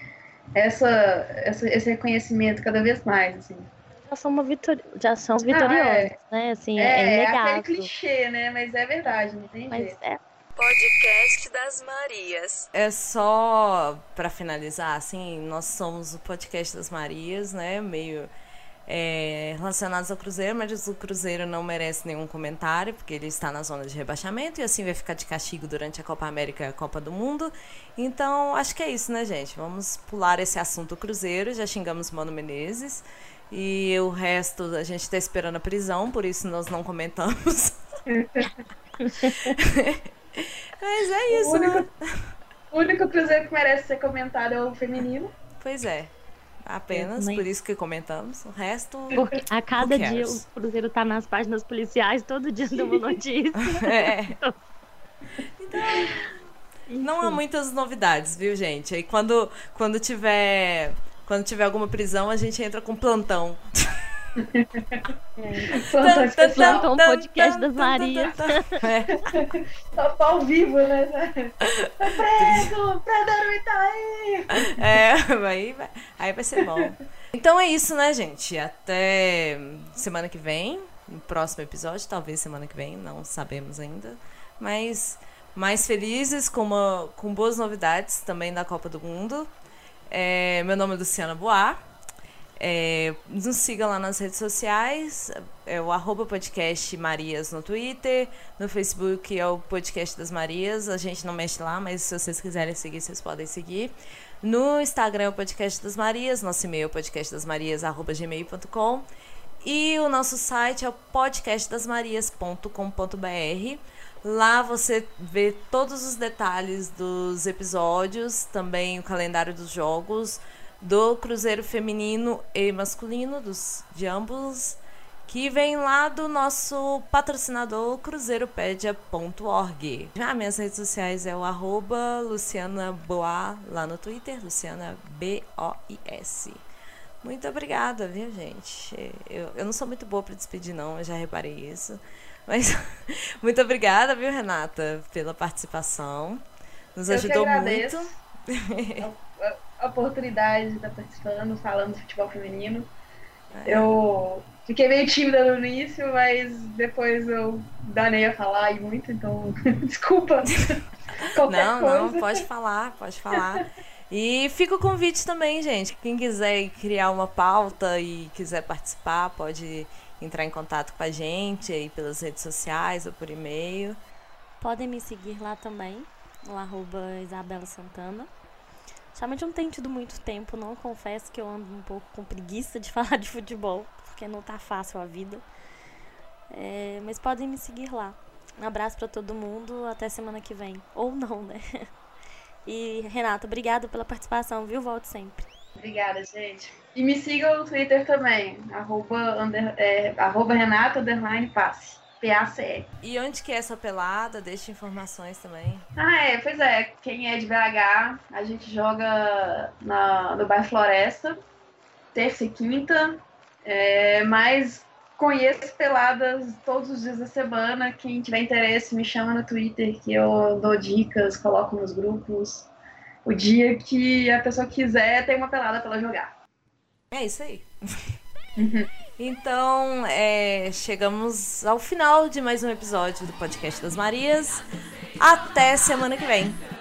S5: esse reconhecimento cada vez mais, assim.
S3: Já são vitoriosas, né? Assim, é inegável.
S5: É aquele clichê, né? Mas é verdade, não tem jeito.
S1: Podcast das Marias.
S2: É só pra finalizar, assim, nós somos o Podcast das Marias, né? Meio relacionados ao Cruzeiro, mas o Cruzeiro não merece nenhum comentário, porque ele está na zona de rebaixamento e assim vai ficar de castigo durante a Copa América e a Copa do Mundo. Então, acho que é isso, né, gente? Vamos pular esse assunto Cruzeiro, já xingamos Mano Menezes. E o resto a gente tá esperando a prisão, por isso nós não comentamos. Mas é isso, né?
S5: O único Cruzeiro que merece ser comentado é o feminino.
S2: Pois é. Apenas por isso que comentamos. O resto.
S3: Porque a cada dia o Cruzeiro tá nas páginas policiais, todo dia dá uma notícia.
S2: Então, não há muitas novidades, viu, gente? Aí quando tiver alguma prisão, a gente entra com plantão.
S3: Plantão podcast das Marias.
S5: Tá ao vivo, né? Tá preso! Prenderam o Itaí!
S2: Aí vai ser bom. Então é isso, né, gente? Até semana que vem, no próximo episódio, talvez semana que vem, não sabemos ainda. Mas mais felizes, com boas novidades também da Copa do Mundo. Meu nome é Luciana Boar. Nos siga lá nas redes sociais, o @podcast Marias no Twitter, no Facebook é o Podcast das Marias. A gente não mexe lá, mas se vocês quiserem seguir, vocês podem seguir. No Instagram é o Podcast das Marias, nosso e-mail é podcastdasmarias@gmail.com e o nosso site é o podcastdasmarias.com.br. Lá você vê todos os detalhes dos episódios, também o calendário dos jogos do Cruzeiro feminino e masculino, de ambos, que vem lá do nosso patrocinador cruzeiropedia.org. Já minhas redes sociais é o @LucianaBois lá no Twitter, Luciana BOIS. Muito obrigada, viu, gente? Eu não sou muito boa para despedir, não, eu já reparei isso. Mas muito obrigada, viu, Renata, pela participação. Nos ajudou muito.
S5: A oportunidade de estar participando, falando de futebol feminino. Eu fiquei meio tímida no início, mas depois eu danei a falar e muito, então desculpa.
S2: Não, pode falar. E fica o convite também, gente. Quem quiser criar uma pauta e quiser participar, pode entrar em contato com a gente aí pelas redes sociais ou por e-mail.
S3: Podem me seguir lá também, no @IsabelaSantana. Realmente não tenho tido muito tempo, não. Confesso que eu ando um pouco com preguiça de falar de futebol, porque não tá fácil a vida. Mas podem me seguir lá. Um abraço pra todo mundo, até semana que vem. Ou não, né? E, Renata, obrigada pela participação, viu? Volte sempre.
S5: Obrigada, gente. E me sigam no Twitter também, @Renata_Passe. PACE.
S2: E onde que é essa pelada? Deixa informações também.
S5: Pois é. Quem é de BH, a gente joga no bairro Floresta, terça e quinta. Mas conheço peladas todos os dias da semana. Quem tiver interesse, me chama no Twitter, que eu dou dicas, coloco nos grupos. O dia que a pessoa quiser, tem uma pelada pra ela jogar.
S2: É isso aí. Então, chegamos ao final de mais um episódio do Podcast das Marias. Até semana que vem.